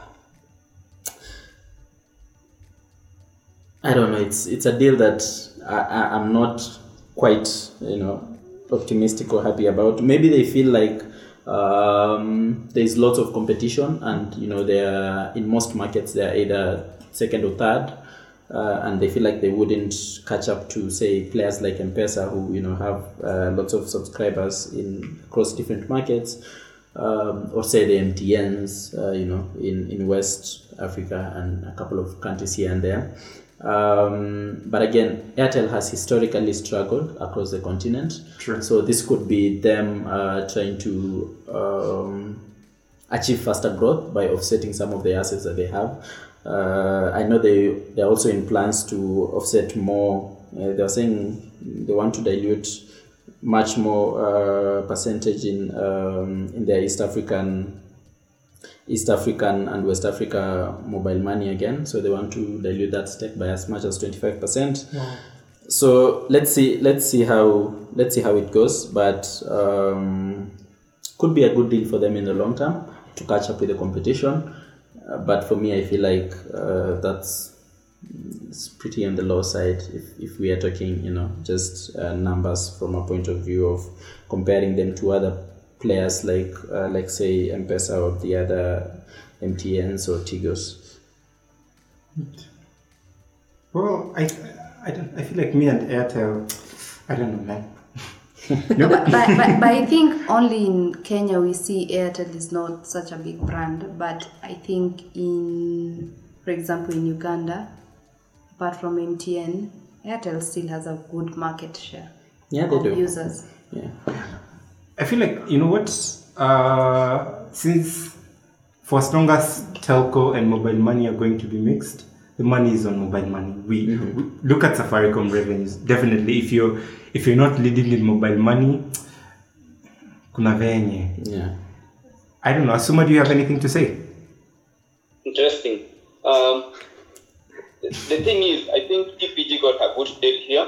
I don't know, it's it's a deal that I, I, I'm not quite, you know, optimistic or happy about. Maybe they feel like um, there's lots of competition and, you know, they're in most markets, they're either second or third. Uh, and they feel like they wouldn't catch up to, say, players like M-Pesa, who, you know, have uh, lots of subscribers in across different markets, um, or say the M T Ns, uh, you know, in, in West Africa and a couple of countries here and there. Um, but again, Airtel has historically struggled across the continent. True. So this could be them uh, trying to um, achieve faster growth by offsetting some of the assets that they have. Uh, I know they they're also in plans to offset more. Uh, they're saying they want to dilute much more uh, percentage in um, in their East African East African and West Africa mobile money again. So they want to dilute that stake by as much as twenty-five percent. Wow. So let's see let's see how let's see how it goes. But um, could be a good deal for them in the long term to catch up with the competition. Uh, but for me, I feel like uh, that's it's pretty on the low side if, if we are talking, you know, just uh, numbers from a point of view of comparing them to other players like, uh, like say, M-Pesa or the other M T Ns or Tigos. Well, I, I, don't, I feel like me and Airtel, I don't know, man. No, but, but, but, but I think only in Kenya we see Airtel is not such a big brand. But I think in, for example, in Uganda, apart from M T N, Airtel still has a good market share Yeah, they of do. users. Yeah. I feel like, you know what, uh, since for as long as telco and mobile money are going to be mixed, the money is on mobile money. We, Mm-hmm. we look at Safaricom revenues. Definitely, if you're if you're not leading in mobile money, kuna venye. Yeah. I don't know. Asuma, do you have anything to say? Interesting. Um, the, the thing is, I think T P G got a good deal here.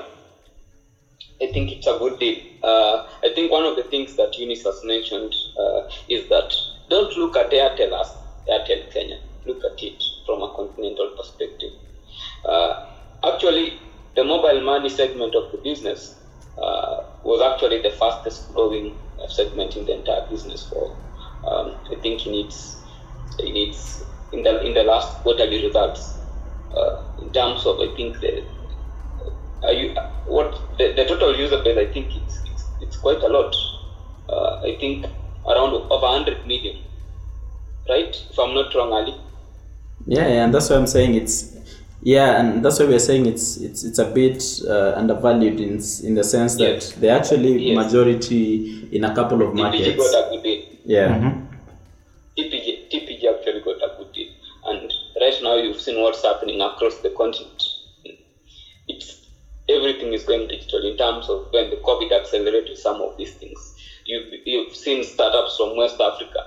I think it's a good deal. Uh, I think one of the things that Eunice has mentioned uh, is that don't look at Airtel as Airtel Kenya. Look at it from a continental perspective. Uh, actually, the mobile money segment of the business uh, was actually the fastest growing segment in the entire business for, um, I think, in its, in its, in the in the last quarterly results. Uh, in terms of, I think the Are you, what the, the total user base? I think it's it's, it's quite a lot. Uh, I think around over one hundred million, right? If I'm not wrong, Ali. Yeah, yeah, and that's why I'm saying it's yeah, and that's why we're saying it's it's it's a bit uh, undervalued in in the sense that Yes. they're actually Yes. majority in a couple of T P G markets. got a good deal. Yeah. Mm-hmm. T P G T P G actually got a good deal, and right now you've seen what's happening across the continent. It's everything is going digital in terms of when the COVID accelerated some of these things. You've, you've seen startups from West Africa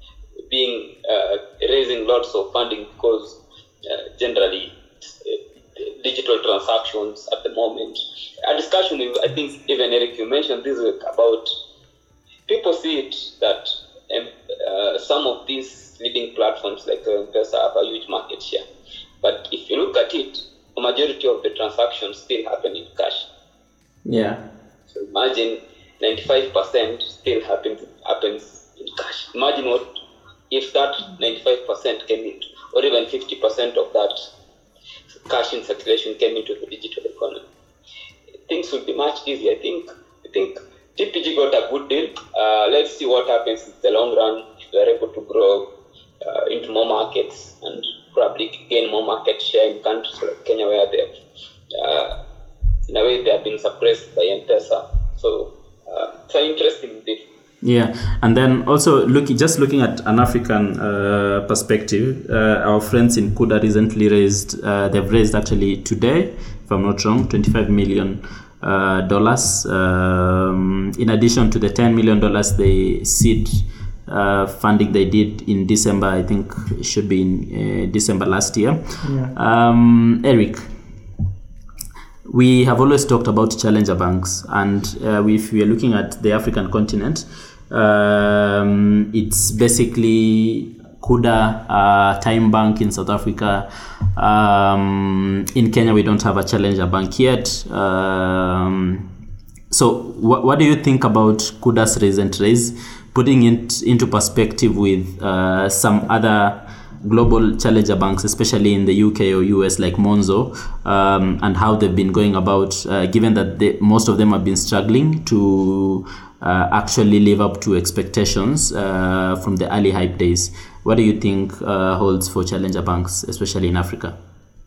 being uh, raising lots of funding because uh, generally uh, digital transactions at the moment. A discussion, I think even Eric, you mentioned this week about people see it that um, uh, some of these leading platforms like M-Pesa have a huge market share. But if you look at it, the majority of the transactions still happen in cash. Yeah. So imagine ninety-five percent still happens happens in cash. Imagine what if that ninety-five percent came into, or even fifty percent of that cash in circulation came into the digital economy. Things would be much easier. I think I think T P G got a good deal. Uh, let's see what happens in the long run if they are able to grow uh, into more markets and probably gain more market share in countries like Kenya where they have, uh, in a way, they have been suppressed by M-Pesa. So uh, it's an interesting deal. Yeah, and then also looking, just looking at an African uh, perspective, uh, our friends in Kuda recently raised, uh, they've raised actually today, if I'm not wrong, twenty-five million uh, dollars. Um, in addition to the ten million dollars they seed uh, funding they did in December, I think it should be in uh, December last year. Yeah. Um, Eric, we have always talked about challenger banks, and uh, if we are looking at the African continent, um, it's basically Kuda, uh, Time Bank in South Africa. Um, in Kenya, we don't have a challenger bank yet. Um, so, wh- what do you think about Kuda's recent raise, putting it into perspective with uh, some other global challenger banks, especially in the U K or U S, like Monzo, um, and how they've been going about, uh, given that they, most of them have been struggling to uh, actually live up to expectations uh, from the early hype days. What do you think uh, holds for challenger banks, especially in Africa?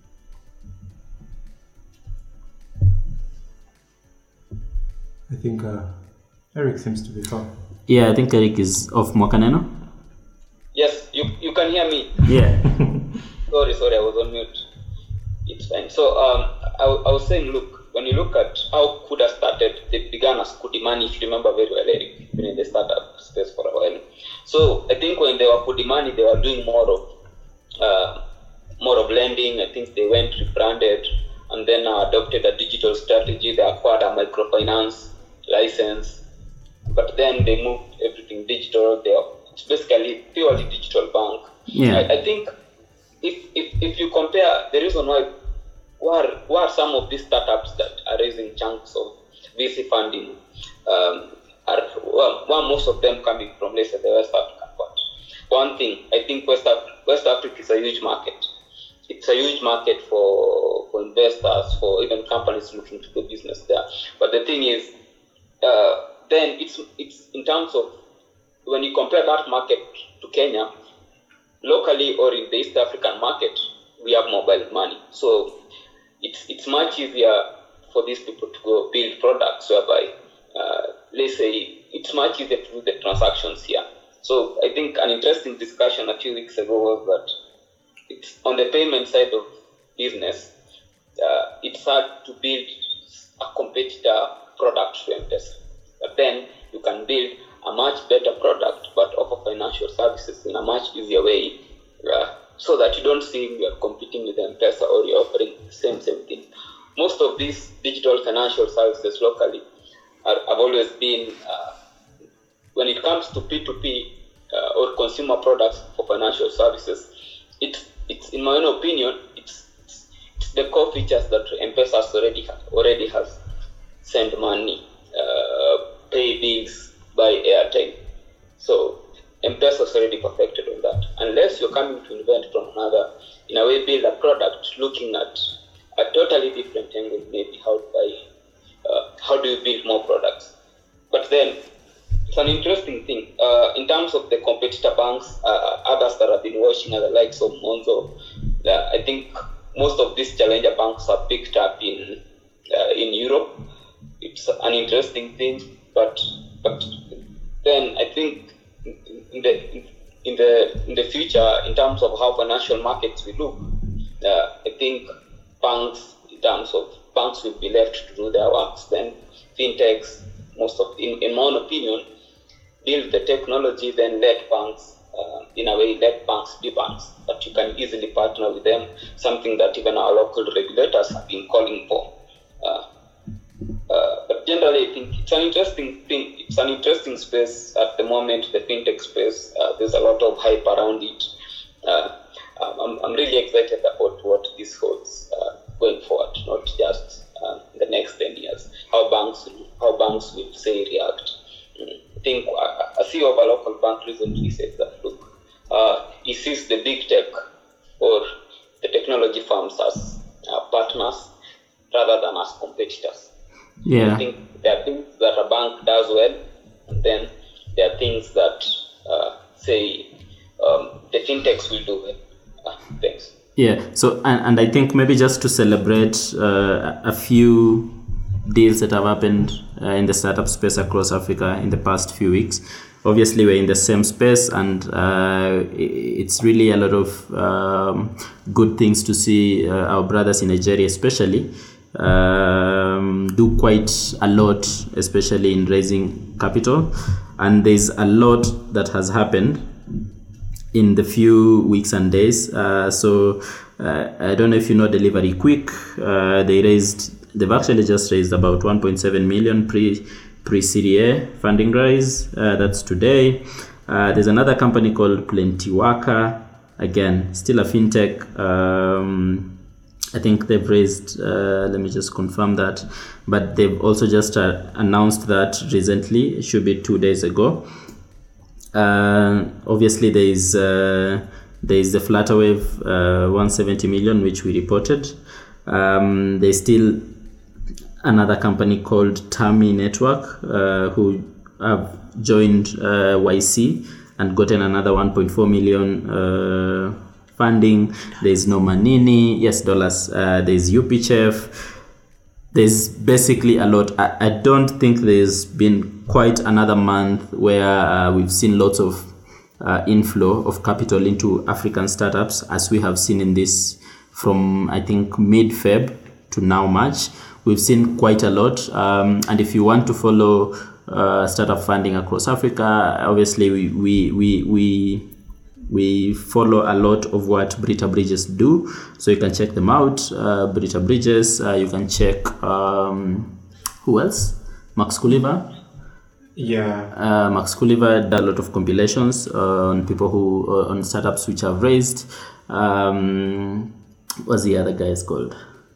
I think uh, Eric seems to be far. Yeah, I think Eric is off. Mwakaneno? Yes, you, you can hear me. Yeah. Sorry, sorry, I was on mute. It's fine. So um, I, I was saying, look, when you look at how Kuda started, they began as Kudimani, if you remember very well, Eric, been in the startup space for a while. So I think when they were Kudimani, they were doing more of uh, more of lending. I think they went rebranded and then uh, adopted a digital strategy. They acquired a microfinance license, but then they moved everything digital. They are, it's basically purely digital bank. Yeah. I, I think if, if if you compare the reason why why are, why are some of these startups that are raising chunks of V C funding um, are well, why are most of them coming from, let's say, the West African part? One thing, I think West Africa, West Africa is a huge market. It's a huge market for for investors, for even companies looking to do business there. But the thing is, uh, then it's it's in terms of when you compare that market to Kenya, locally or in the East African market, we have mobile money. So it's it's much easier for these people to go build products whereby, uh, let's say, it's much easier to do the transactions here. So I think an interesting discussion a few weeks ago was that it's on the payment side of business, uh, it's hard to build a competitor product to M-Pesa. But then you can build a much better product but offer financial services in a much easier way, uh, so that you don't see you're competing with M-Pesa or you're offering the same, same thing. Most of these digital financial services locally are, have always been, uh, when it comes to P two P uh, or consumer products for financial services, it's, it's in my own opinion, it's, it's, it's the core features that M-Pesa already, ha- already has. Send money, uh, pay bills, buy airtime. So M-Pesa is already perfected on that. Unless you're coming to invent from another, in a way, build a product looking at a totally different angle, maybe how do I, uh, how do you build more products? But then it's an interesting thing. Uh, in terms of the competitor banks, uh, others that have been watching are the likes of Monzo. Uh, I think most of these challenger banks are picked up in uh, in Europe. It's an interesting thing, but but then I think in the in the in the future, in terms of how financial markets will look, uh, I think banks, in terms of banks, will be left to do their works. Then fintechs, most of, in, in my own opinion, build the technology, then let banks, uh, in a way, let banks be banks, that you can easily partner with them. Something that even our local regulators have been calling for. Uh, Uh, but generally, I think it's an interesting thing. It's an interesting space at the moment, the fintech space. Uh, there's a lot of hype around it. Uh, I'm, I'm really excited about what this holds uh, going forward, not just uh, the next ten years. How banks will, how banks will say react. I think uh, a C E O of a local bank recently said that, look, uh, he sees the big tech or the technology firms as uh, partners rather than as competitors. Yeah. I think there are things that a bank does well, and then there are things that, uh, say, um, the fintechs will do well. Uh, thanks. Yeah. So, and, and I think maybe just to celebrate uh, a few deals that have happened uh, in the startup space across Africa in the past few weeks. Obviously, we're in the same space, and uh, it's really a lot of um, good things to see uh, our brothers in Nigeria, especially. Um, do quite a lot, especially in raising capital, and there's a lot that has happened in the few weeks and days. Uh, so uh, I don't know if you know Delivery Quick. Uh, they raised, they've actually just raised about one point seven million pre pre Serie A funding rise. Uh, that's today. Uh, there's another company called Plentiwaka. Again, still a fintech. Um, I think they've raised, uh, let me just confirm that, but they've also just uh, announced that recently, it should be two days ago. Uh, obviously, there is uh, there is the Flutterwave uh, one hundred seventy million, which we reported. Um, there's still another company called Tami Network, uh, who have joined uh, Y C and gotten another one point four million uh, funding. There's No Manini, yes, dollars. Uh, there's U P H F. There's basically a lot. I, I don't think there's been quite another month where uh, we've seen lots of uh, inflow of capital into African startups, as we have seen in this from, I think, mid-Feb to now March. We've seen quite a lot. Um, and if you want to follow uh, startup funding across Africa, obviously we we we we We follow a lot of what Brita Bridges do, so you can check them out. Uh, Brita Bridges, uh, you can check um, who else? Max Kuliva. Yeah. Uh, Max Kuliva did a lot of compilations uh, on people who uh, on startups which have raised. Um, what's the other guys called?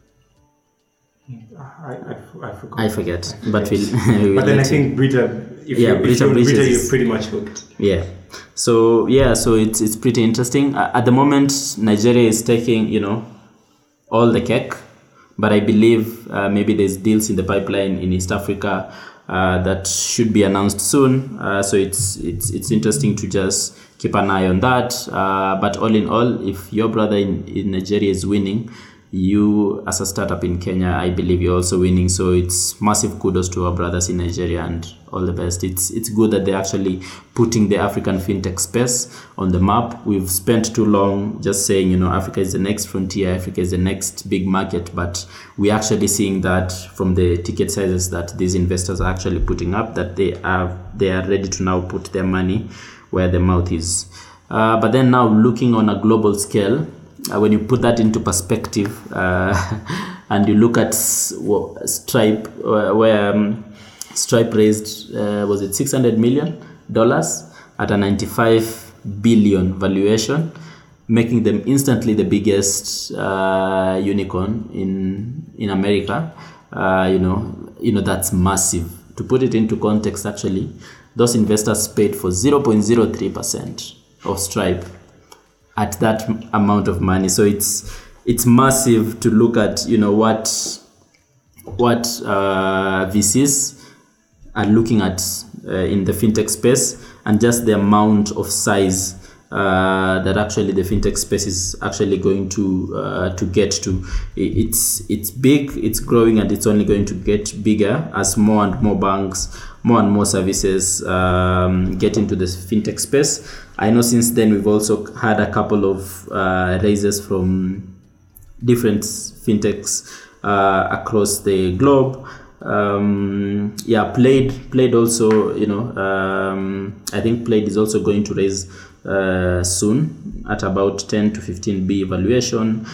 I, I, I forgot. I forget, I but forget. we'll, we'll but then I let you- think Brita, if Yeah, you, if Brita you're Bridges Brita, is- you're pretty much hooked. Yeah. So yeah, so it's it's pretty interesting. Uh, at the moment, Nigeria is taking, you know, all the cake, but I believe uh, maybe there's deals in the pipeline in East Africa uh, that should be announced soon. Uh, so it's it's it's interesting to just keep an eye on that. Uh, but all in all, if your brother in, in Nigeria is winning, you as a startup in Kenya, I believe you're also winning. So it's massive kudos to our brothers in Nigeria and all the best. It's it's good that they're actually putting the African fintech space on the map. We've spent too long just saying, you know, Africa is the next frontier, Africa is the next big market, but we're actually seeing that from the ticket sizes that these investors are actually putting up, that they are they are ready to now put their money where the mouth is. Uh, but then now looking on a global scale, Uh, when you put that into perspective, uh, and you look at well, Stripe, uh, where um, Stripe raised, uh, was it six hundred million dollars at a ninety-five billion valuation, making them instantly the biggest uh, unicorn in in America. Uh, you know, you know that's massive. To put it into context, actually, those investors paid for zero point zero three percent of Stripe at that amount of money. So it's it's massive to look at, you know, what what uh, V Cs are looking at uh, in the fintech space, and just the amount of size uh, that actually the fintech space is actually going to uh, to get to. It's it's big, it's growing, and it's only going to get bigger as more and more banks, more and more services um, get into the fintech space. I know since then we've also had a couple of uh, raises from different fintechs uh, across the globe. Um, yeah, Plaid, Plaid also, you know, um, I think Plaid is also going to raise uh, soon at about ten to fifteen B valuation.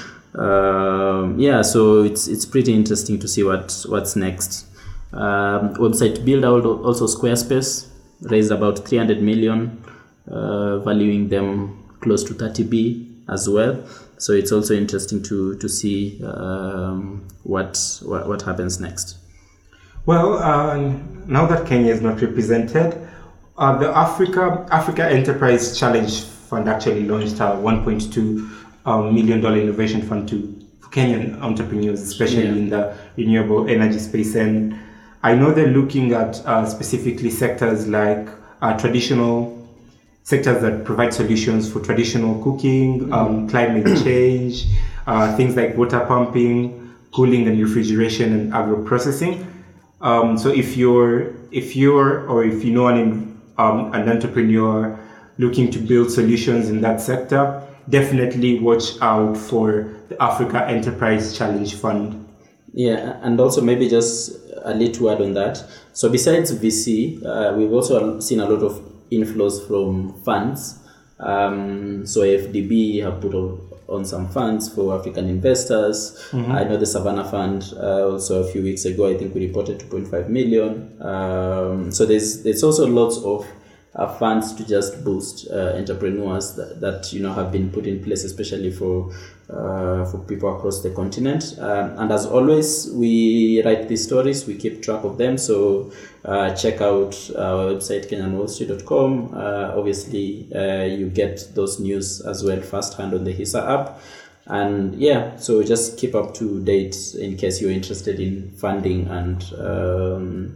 Um, yeah, so it's it's pretty interesting to see what what's next. Um, website builder, also Squarespace, raised about three hundred million, uh, valuing them close to thirty B as well. So it's also interesting to to see um, what, what what happens next. Well, uh, now that Kenya is not represented, uh, the Africa Africa Enterprise Challenge Fund actually launched a one point two um, million dollar innovation fund to Kenyan entrepreneurs, especially yeah. in the renewable energy space. And I know they're looking at uh, specifically sectors like uh, traditional sectors that provide solutions for traditional cooking, mm-hmm. um, climate change, uh, things like water pumping, cooling and refrigeration, and agro-processing. Um, so if you're, if you're, or if you know an, um, an entrepreneur looking to build solutions in that sector, definitely watch out for the Africa Enterprise Challenge Fund. Yeah, and also maybe just a little word on that. So besides V C, uh, we've also seen a lot of inflows from funds. Um, so A F D B have put on some funds for African investors. Mm-hmm. I know the Savannah Fund uh, also a few weeks ago, I think we reported two point five million. Um, so there's there's also lots of uh, funds to just boost uh, entrepreneurs that, that you know have been put in place, especially for uh, for people across the continent. Um, and as always, we write these stories, we keep track of them. So uh, check out our website, kenyan wall street dot com. Uh, obviously, uh, you get those news as well firsthand on the Hisa app. And yeah, so just keep up to date in case you're interested in funding and um,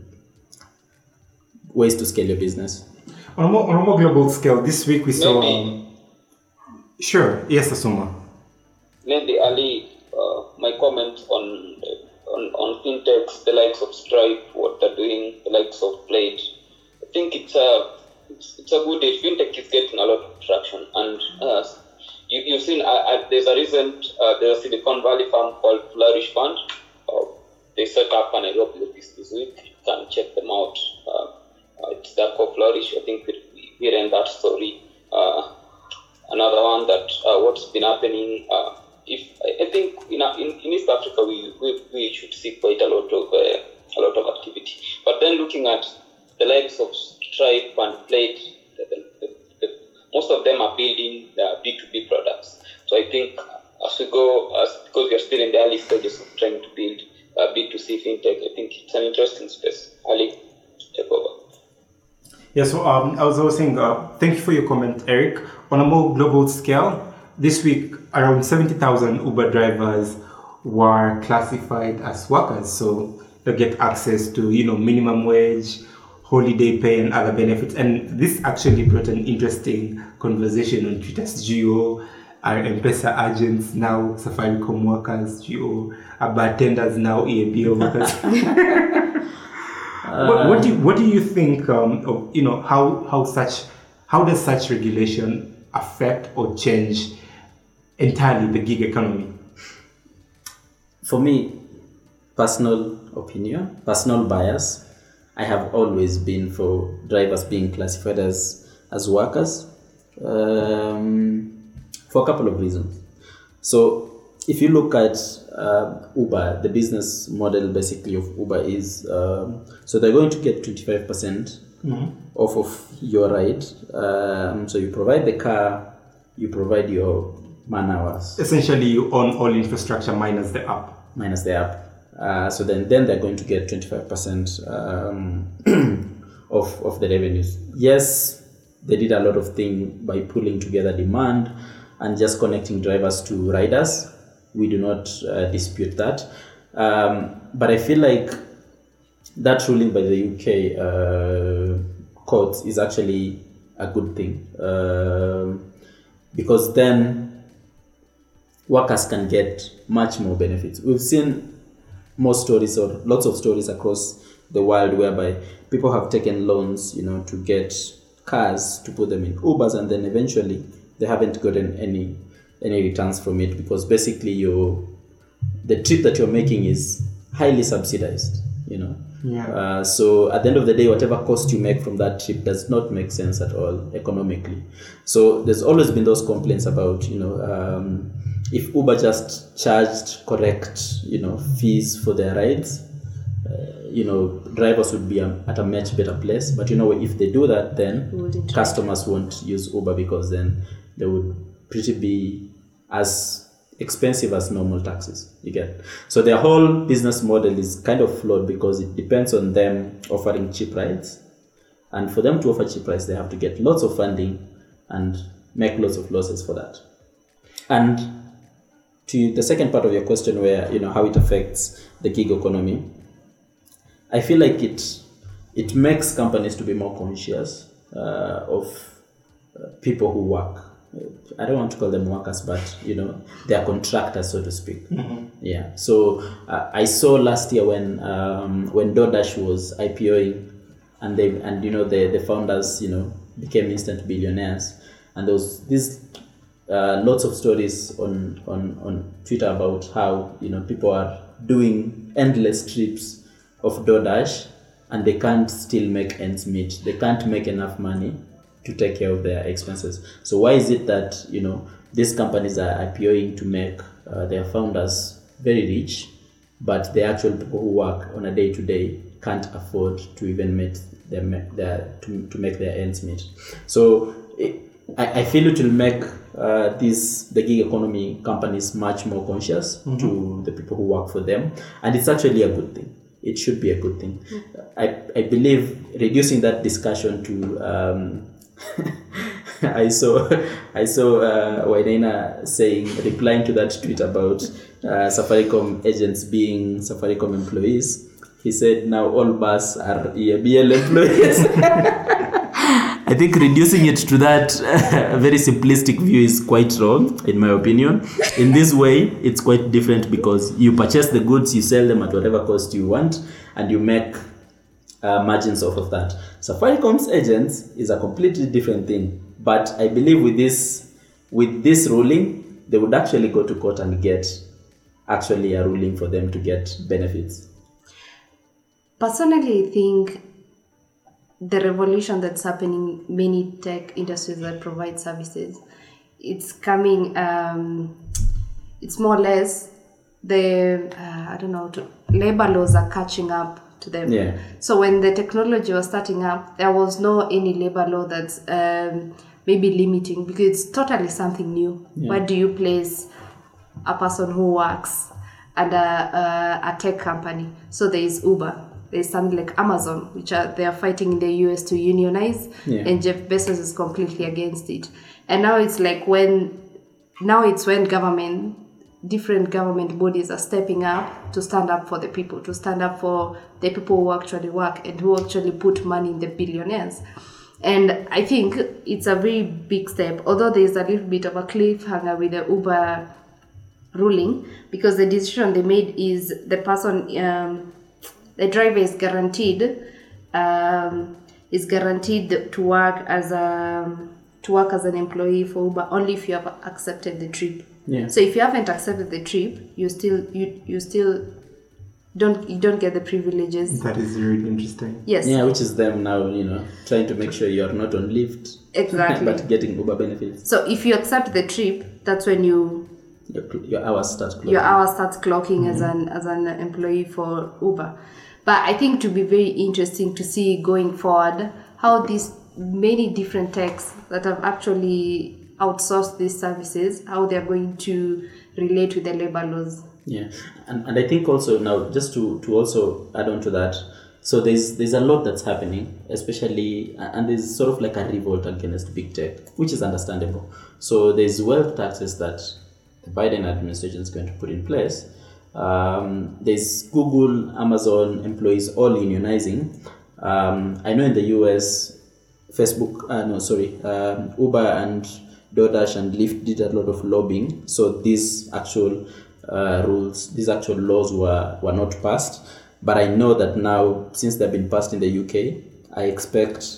ways to scale your business. On a more, on a more global scale, this week we saw... Um, sure, yes, Asuma. Maybe, Ali, uh, my comments on, on on fintechs, the likes of Stripe, what they're doing, the likes of Plaid. I think it's a, it's, it's a good age. Fintech is getting a lot of traction. And uh, you, you've seen, uh, uh, there's a recent, uh, there's a Silicon Valley firm called Flourish Fund. Uh, they set up an Nairobi office this week. You can check them out. Uh, Uh, it's that called Flourish. I think we, we ran that story. Uh, another one that uh, what's been happening. Uh, if I, I think in, in in East Africa we, we we should see quite a lot of uh, a lot of activity. But then looking at the likes of Stripe and Plaid, the, the, the, the, most of them are building uh, B two B products. So I think as we go, as because we are still in the early stages of trying to build uh, B two C fintech, I think it's an interesting space. Ali, take over. Yeah, so um, I was also saying, uh, thank you for your comment, Eric. On a more global scale, this week, around seventy thousand Uber drivers were classified as workers. So they get access to, you know, minimum wage, holiday pay, and other benefits. And this actually brought an interesting conversation on Twitter's Geo are M-Pesa agents now, Safaricom workers, Geo, are bartenders now, E A B L workers. what, what do you, what do you think um, of, you know, how how such how does such regulation affect or change entirely the gig economy? For me, personal opinion, personal bias, I have always been for drivers being classified as as workers um, for a couple of reasons. So if you look at uh, Uber, the business model basically of Uber is um, so they're going to get twenty-five percent mm-hmm. off of your ride. Um, so you provide the car, you provide your man hours. Essentially, you own all infrastructure minus the app. Minus the app. Uh, so then, then they're going to get twenty-five percent um, of, of the revenues. Yes, they did a lot of things by pulling together demand and just connecting drivers to riders. We do not uh, dispute that. Um, but I feel like that ruling by the U K uh, courts is actually a good thing. Uh, because then workers can get much more benefits. We've seen more stories or lots of stories across the world whereby people have taken loans, you know, to get cars to put them in Ubers, and then eventually they haven't gotten any any returns from it because basically your the trip that you're making is highly subsidized, you know. Yeah. Uh, so at the end of the day, whatever cost you make from that trip does not make sense at all economically. So there's always been those complaints about, you know, um, if Uber just charged correct, you know, fees for their rides, uh, you know, drivers would be um, at a much better place. But you know, if they do that, then customers won't use Uber because then they would pretty be as expensive as normal taxis. You get. So their whole business model is kind of flawed because it depends on them offering cheap rides, and for them to offer cheap rides, they have to get lots of funding and make lots of losses for that. And to the second part of your question, where, you know, how it affects the gig economy, I feel like it it makes companies to be more conscious uh, of uh, people who work. I don't want to call them workers, but, you know, they are contractors, so to speak. Mm-hmm. Yeah. So uh, I saw last year when um, when DoorDash was IPOing, and they and you know the the founders, you know, became instant billionaires, and there was this. Uh, lots of stories on, on, on Twitter about how, you know, people are doing endless trips of DoorDash and they can't still make ends meet. They can't make enough money to take care of their expenses. So why is it that, you know, these companies are IPOing to make uh, their founders very rich, but the actual people who work on a day-to-day can't afford to even meet their, their to, to make their ends meet? So it, I, I feel it will make uh, these the gig economy companies much more conscious mm-hmm. to the people who work for them, and it's actually a good thing. It should be a good thing. Mm-hmm. I, I believe reducing that discussion to um, I saw I saw uh, Wainaina saying, replying to that tweet about uh, Safaricom agents being Safaricom employees. He said now all bus are E A B L employees. I think reducing it to that uh, very simplistic view is quite wrong, in my opinion. In this way, it's quite different because you purchase the goods, you sell them at whatever cost you want, and you make uh, margins off of that. Safaricom's agents is a completely different thing. But I believe with this, with this ruling, they would actually go to court and get actually a ruling for them to get benefits. Personally, I think the revolution that's happening in many tech industries that provide services, it's coming, um, it's more or less the, uh, I don't know, to, labor laws are catching up to them. Yeah. So when the technology was starting up, there was no any labor law that's um, maybe limiting, because it's totally something new. Yeah. Where do you place a person who works at a, a, a tech company? So there is Uber. There's something like Amazon, which are they are fighting in the U S to unionize, yeah. and Jeff Bezos is completely against it. And now it's like when, now it's when government, different government bodies are stepping up to stand up for the people, to stand up for the people who actually work and who actually put money in the billionaires. And I think it's a very big step, although there's a little bit of a cliffhanger with the Uber ruling, because the decision they made is the person, um, the driver is guaranteed, um, is guaranteed to work as a to work as an employee for Uber only if you have accepted the trip. Yeah. So if you haven't accepted the trip, you still you you still don't you don't get the privileges. That is really interesting. Yes. Yeah, which is them now, you know, trying to make sure you are not on Lyft. Exactly. But getting Uber benefits. So if you accept the trip, that's when you Your, your hours start clocking. your hour starts clocking as an as an employee for Uber. But I think to be very interesting to see going forward how these many different techs that have actually outsourced these services, how they're going to relate with the labor laws. Yeah, and, and I think also now, just to, to also add on to that, so there's there's a lot that's happening, especially, and there's sort of like a revolt against big tech, which is understandable. So there's wealth taxes that the Biden administration is going to put in place. Um, there's Google, Amazon employees all unionizing. Um, I know in the U S, Facebook, uh, no, sorry, um, Uber and DoorDash and Lyft did a lot of lobbying. So these actual uh, rules, these actual laws were, were not passed. But I know that now, since they've been passed in the U K, I expect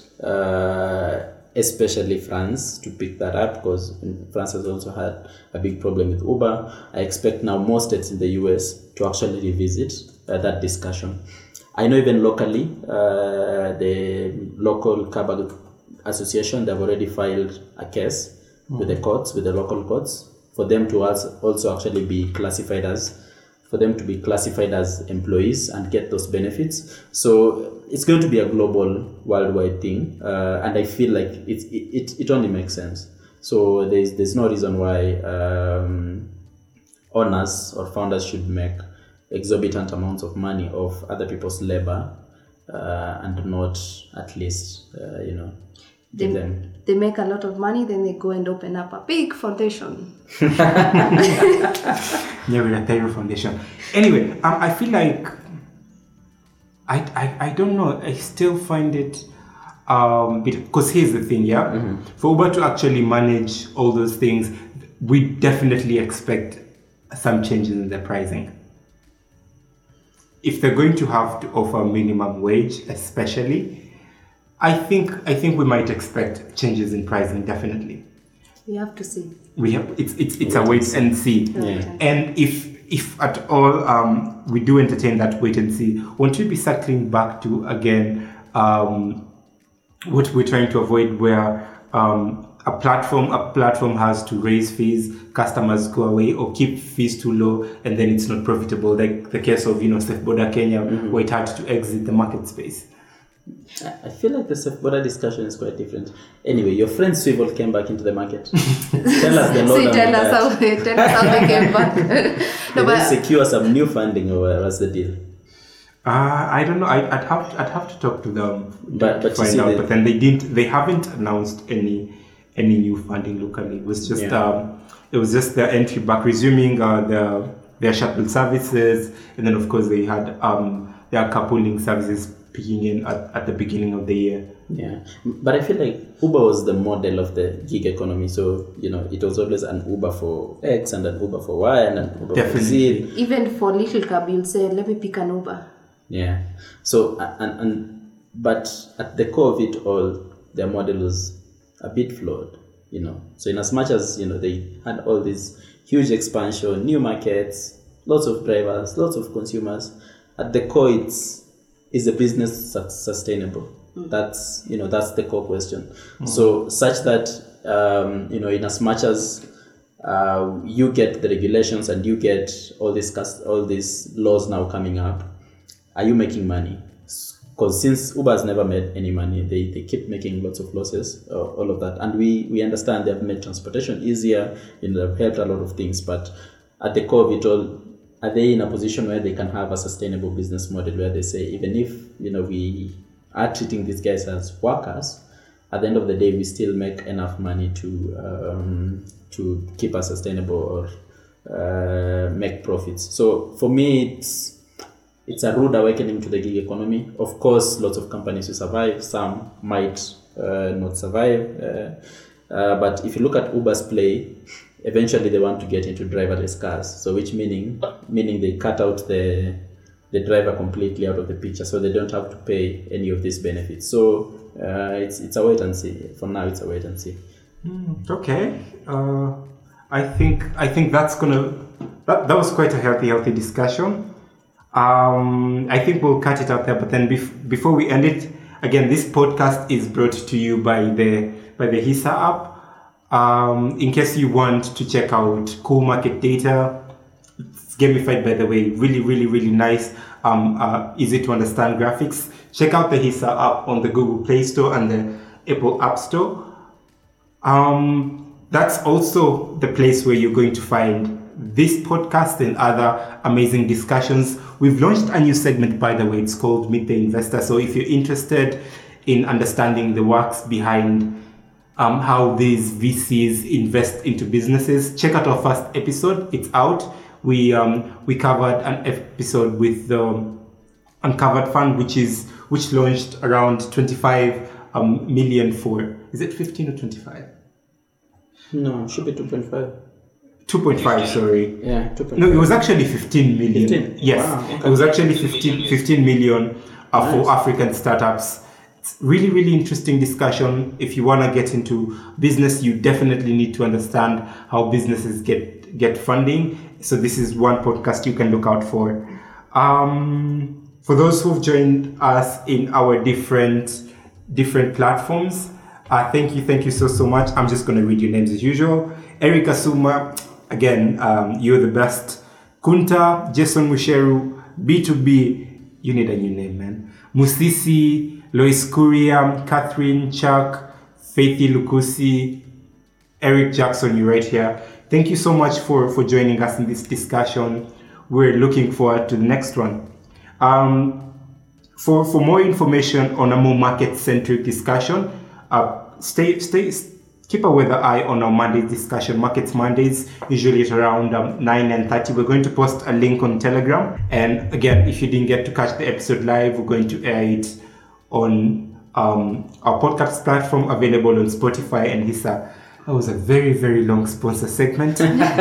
uh, especially France to pick that up, because France has also had a big problem with Uber. I expect now more states in the U S to actually revisit uh, that discussion. I know even locally, uh, the local cab association, they've already filed a case mm-hmm. with the courts, with the local courts, for them to also actually be classified as for them to be classified as employees and get those benefits. So it's going to be a global, worldwide thing, uh, and I feel like it, it it only makes sense. So there's there's no reason why um, owners or founders should make exorbitant amounts of money off other people's labor uh, and not at least uh, you know they, give them. They make a lot of money, then they go and open up a big foundation. Yeah, with a Thairo Foundation. Anyway, um, I feel like I, I I don't know. I still find it um because here's the thing, yeah. Mm-hmm. For Uber to actually manage all those things, we definitely expect some changes in their pricing. If they're going to have to offer minimum wage, especially, I think I think we might expect changes in pricing, definitely. We have to see. We have it's it's it's a wait and see. Yeah. And if if at all um, we do entertain that wait and see, won't we be circling back to again um, what we're trying to avoid, where um, a platform a platform has to raise fees, customers go away or keep fees too low, and then it's not profitable, like the case of, you know, Safe Border Kenya, mm-hmm. where it had to exit the market space. I feel like the Safe Border discussion is quite different. Anyway, your friend Swivel came back into the market. Tell us the so lowdown. tell us how tell us how they came back. No, but secure some new funding, or what's the deal? Uh, I don't know. I, I'd have to, I'd have to talk to them but, to but find out. The, but then they didn't. They haven't announced any any new funding locally. It was just yeah. um, it was just the entry back, resuming uh, the their shuttle services, and then of course they had um, their carpooling services peaking in at, at the beginning of the year. Yeah, but I feel like Uber was the model of the gig economy. So, you know, it was always an Uber for X and an Uber for Y and an Uber Definitely. for Z. Even for little cab, you'll say, let me pick an Uber. Yeah. So, and, and but at the core of it all, their model was a bit flawed, you know. So in as much as, you know, they had all this huge expansion, new markets, lots of drivers, lots of consumers, at the core it's, is the business sustainable? Mm. That's, you know, that's the core question. Mm. So such that, um, you know, in as much as uh, you get the regulations and you get all these all these laws now coming up, are you making money? Because since Uber has never made any money, they, they keep making lots of losses, uh, all of that. And we, we understand they've made transportation easier, you know, they've helped a lot of things, but at the core of it all, are they in a position where they can have a sustainable business model where they say, even if, you know, we are treating these guys as workers, at the end of the day, we still make enough money to um, to keep us sustainable or uh, make profits. So for me, it's it's a rude awakening to the gig economy. Of course, lots of companies will survive. Some might uh, not survive. Uh, uh, but if you look at Uber's play, eventually they want to get into driverless cars. So which meaning meaning they cut out the the driver completely out of the picture, so they don't have to pay any of these benefits. So uh, it's it's a wait and see. For now, it's a wait and see. Mm, okay, uh, I think I think that's gonna that, that was quite a healthy healthy discussion. Um, I think we'll cut it out there. But then bef- before we end it, again, this podcast is brought to you by the by the HISA app. Um, in case you want to check out cool market data. It's gamified, by the way, really, really, really nice, um, uh, easy to understand graphics. Check out the HISA app on the Google Play Store and the Apple App Store. Um, that's also the place where you're going to find this podcast and other amazing discussions. We've launched a new segment, by the way. It's called Meet the Investor. So if you're interested in understanding the works behind um, how these V Cs invest into businesses, check out our first episode. It's out. We um, we covered an episode with the Uncovered Fund, which is which launched around twenty-five um, million for, is it fifteen or twenty-five? No, it should be two point five. two point five, sorry. Yeah, two point five. No, it was actually fifteen million. fifteen? Yes, Wow, okay. It was actually fifteen, fifteen million uh, Nice. for African startups. It's really, really interesting discussion. If you want to get into business, you definitely need to understand how businesses get, get funding. So this is one podcast you can look out for. Um, for those who've joined us in our different different platforms, uh, thank you, thank you so, so much. I'm just going to read your names as usual. Eric Asuma, again, um, you're the best. Kunta, Jason Musheru, B two B, you need a new name, man. Musisi, Lois Kuria, Catherine, Chuck, Faithy Lukusi, Eric Jackson, you're right here. Thank you so much for, for joining us in this discussion. We're looking forward to the next one. Um, for, for more information on a more market-centric discussion, uh, stay, stay, keep a weather eye on our Monday discussion, Markets Mondays, usually at around um, nine and thirty. We're going to post a link on Telegram. And again, if you didn't get to catch the episode live, we're going to air it on um, our podcast platform, available on Spotify and HISA. That was a very, very long sponsor segment.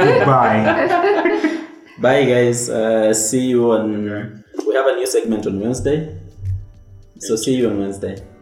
Goodbye. Bye, guys. Uh, see you on. We have a new segment on Wednesday. So see you on Wednesday.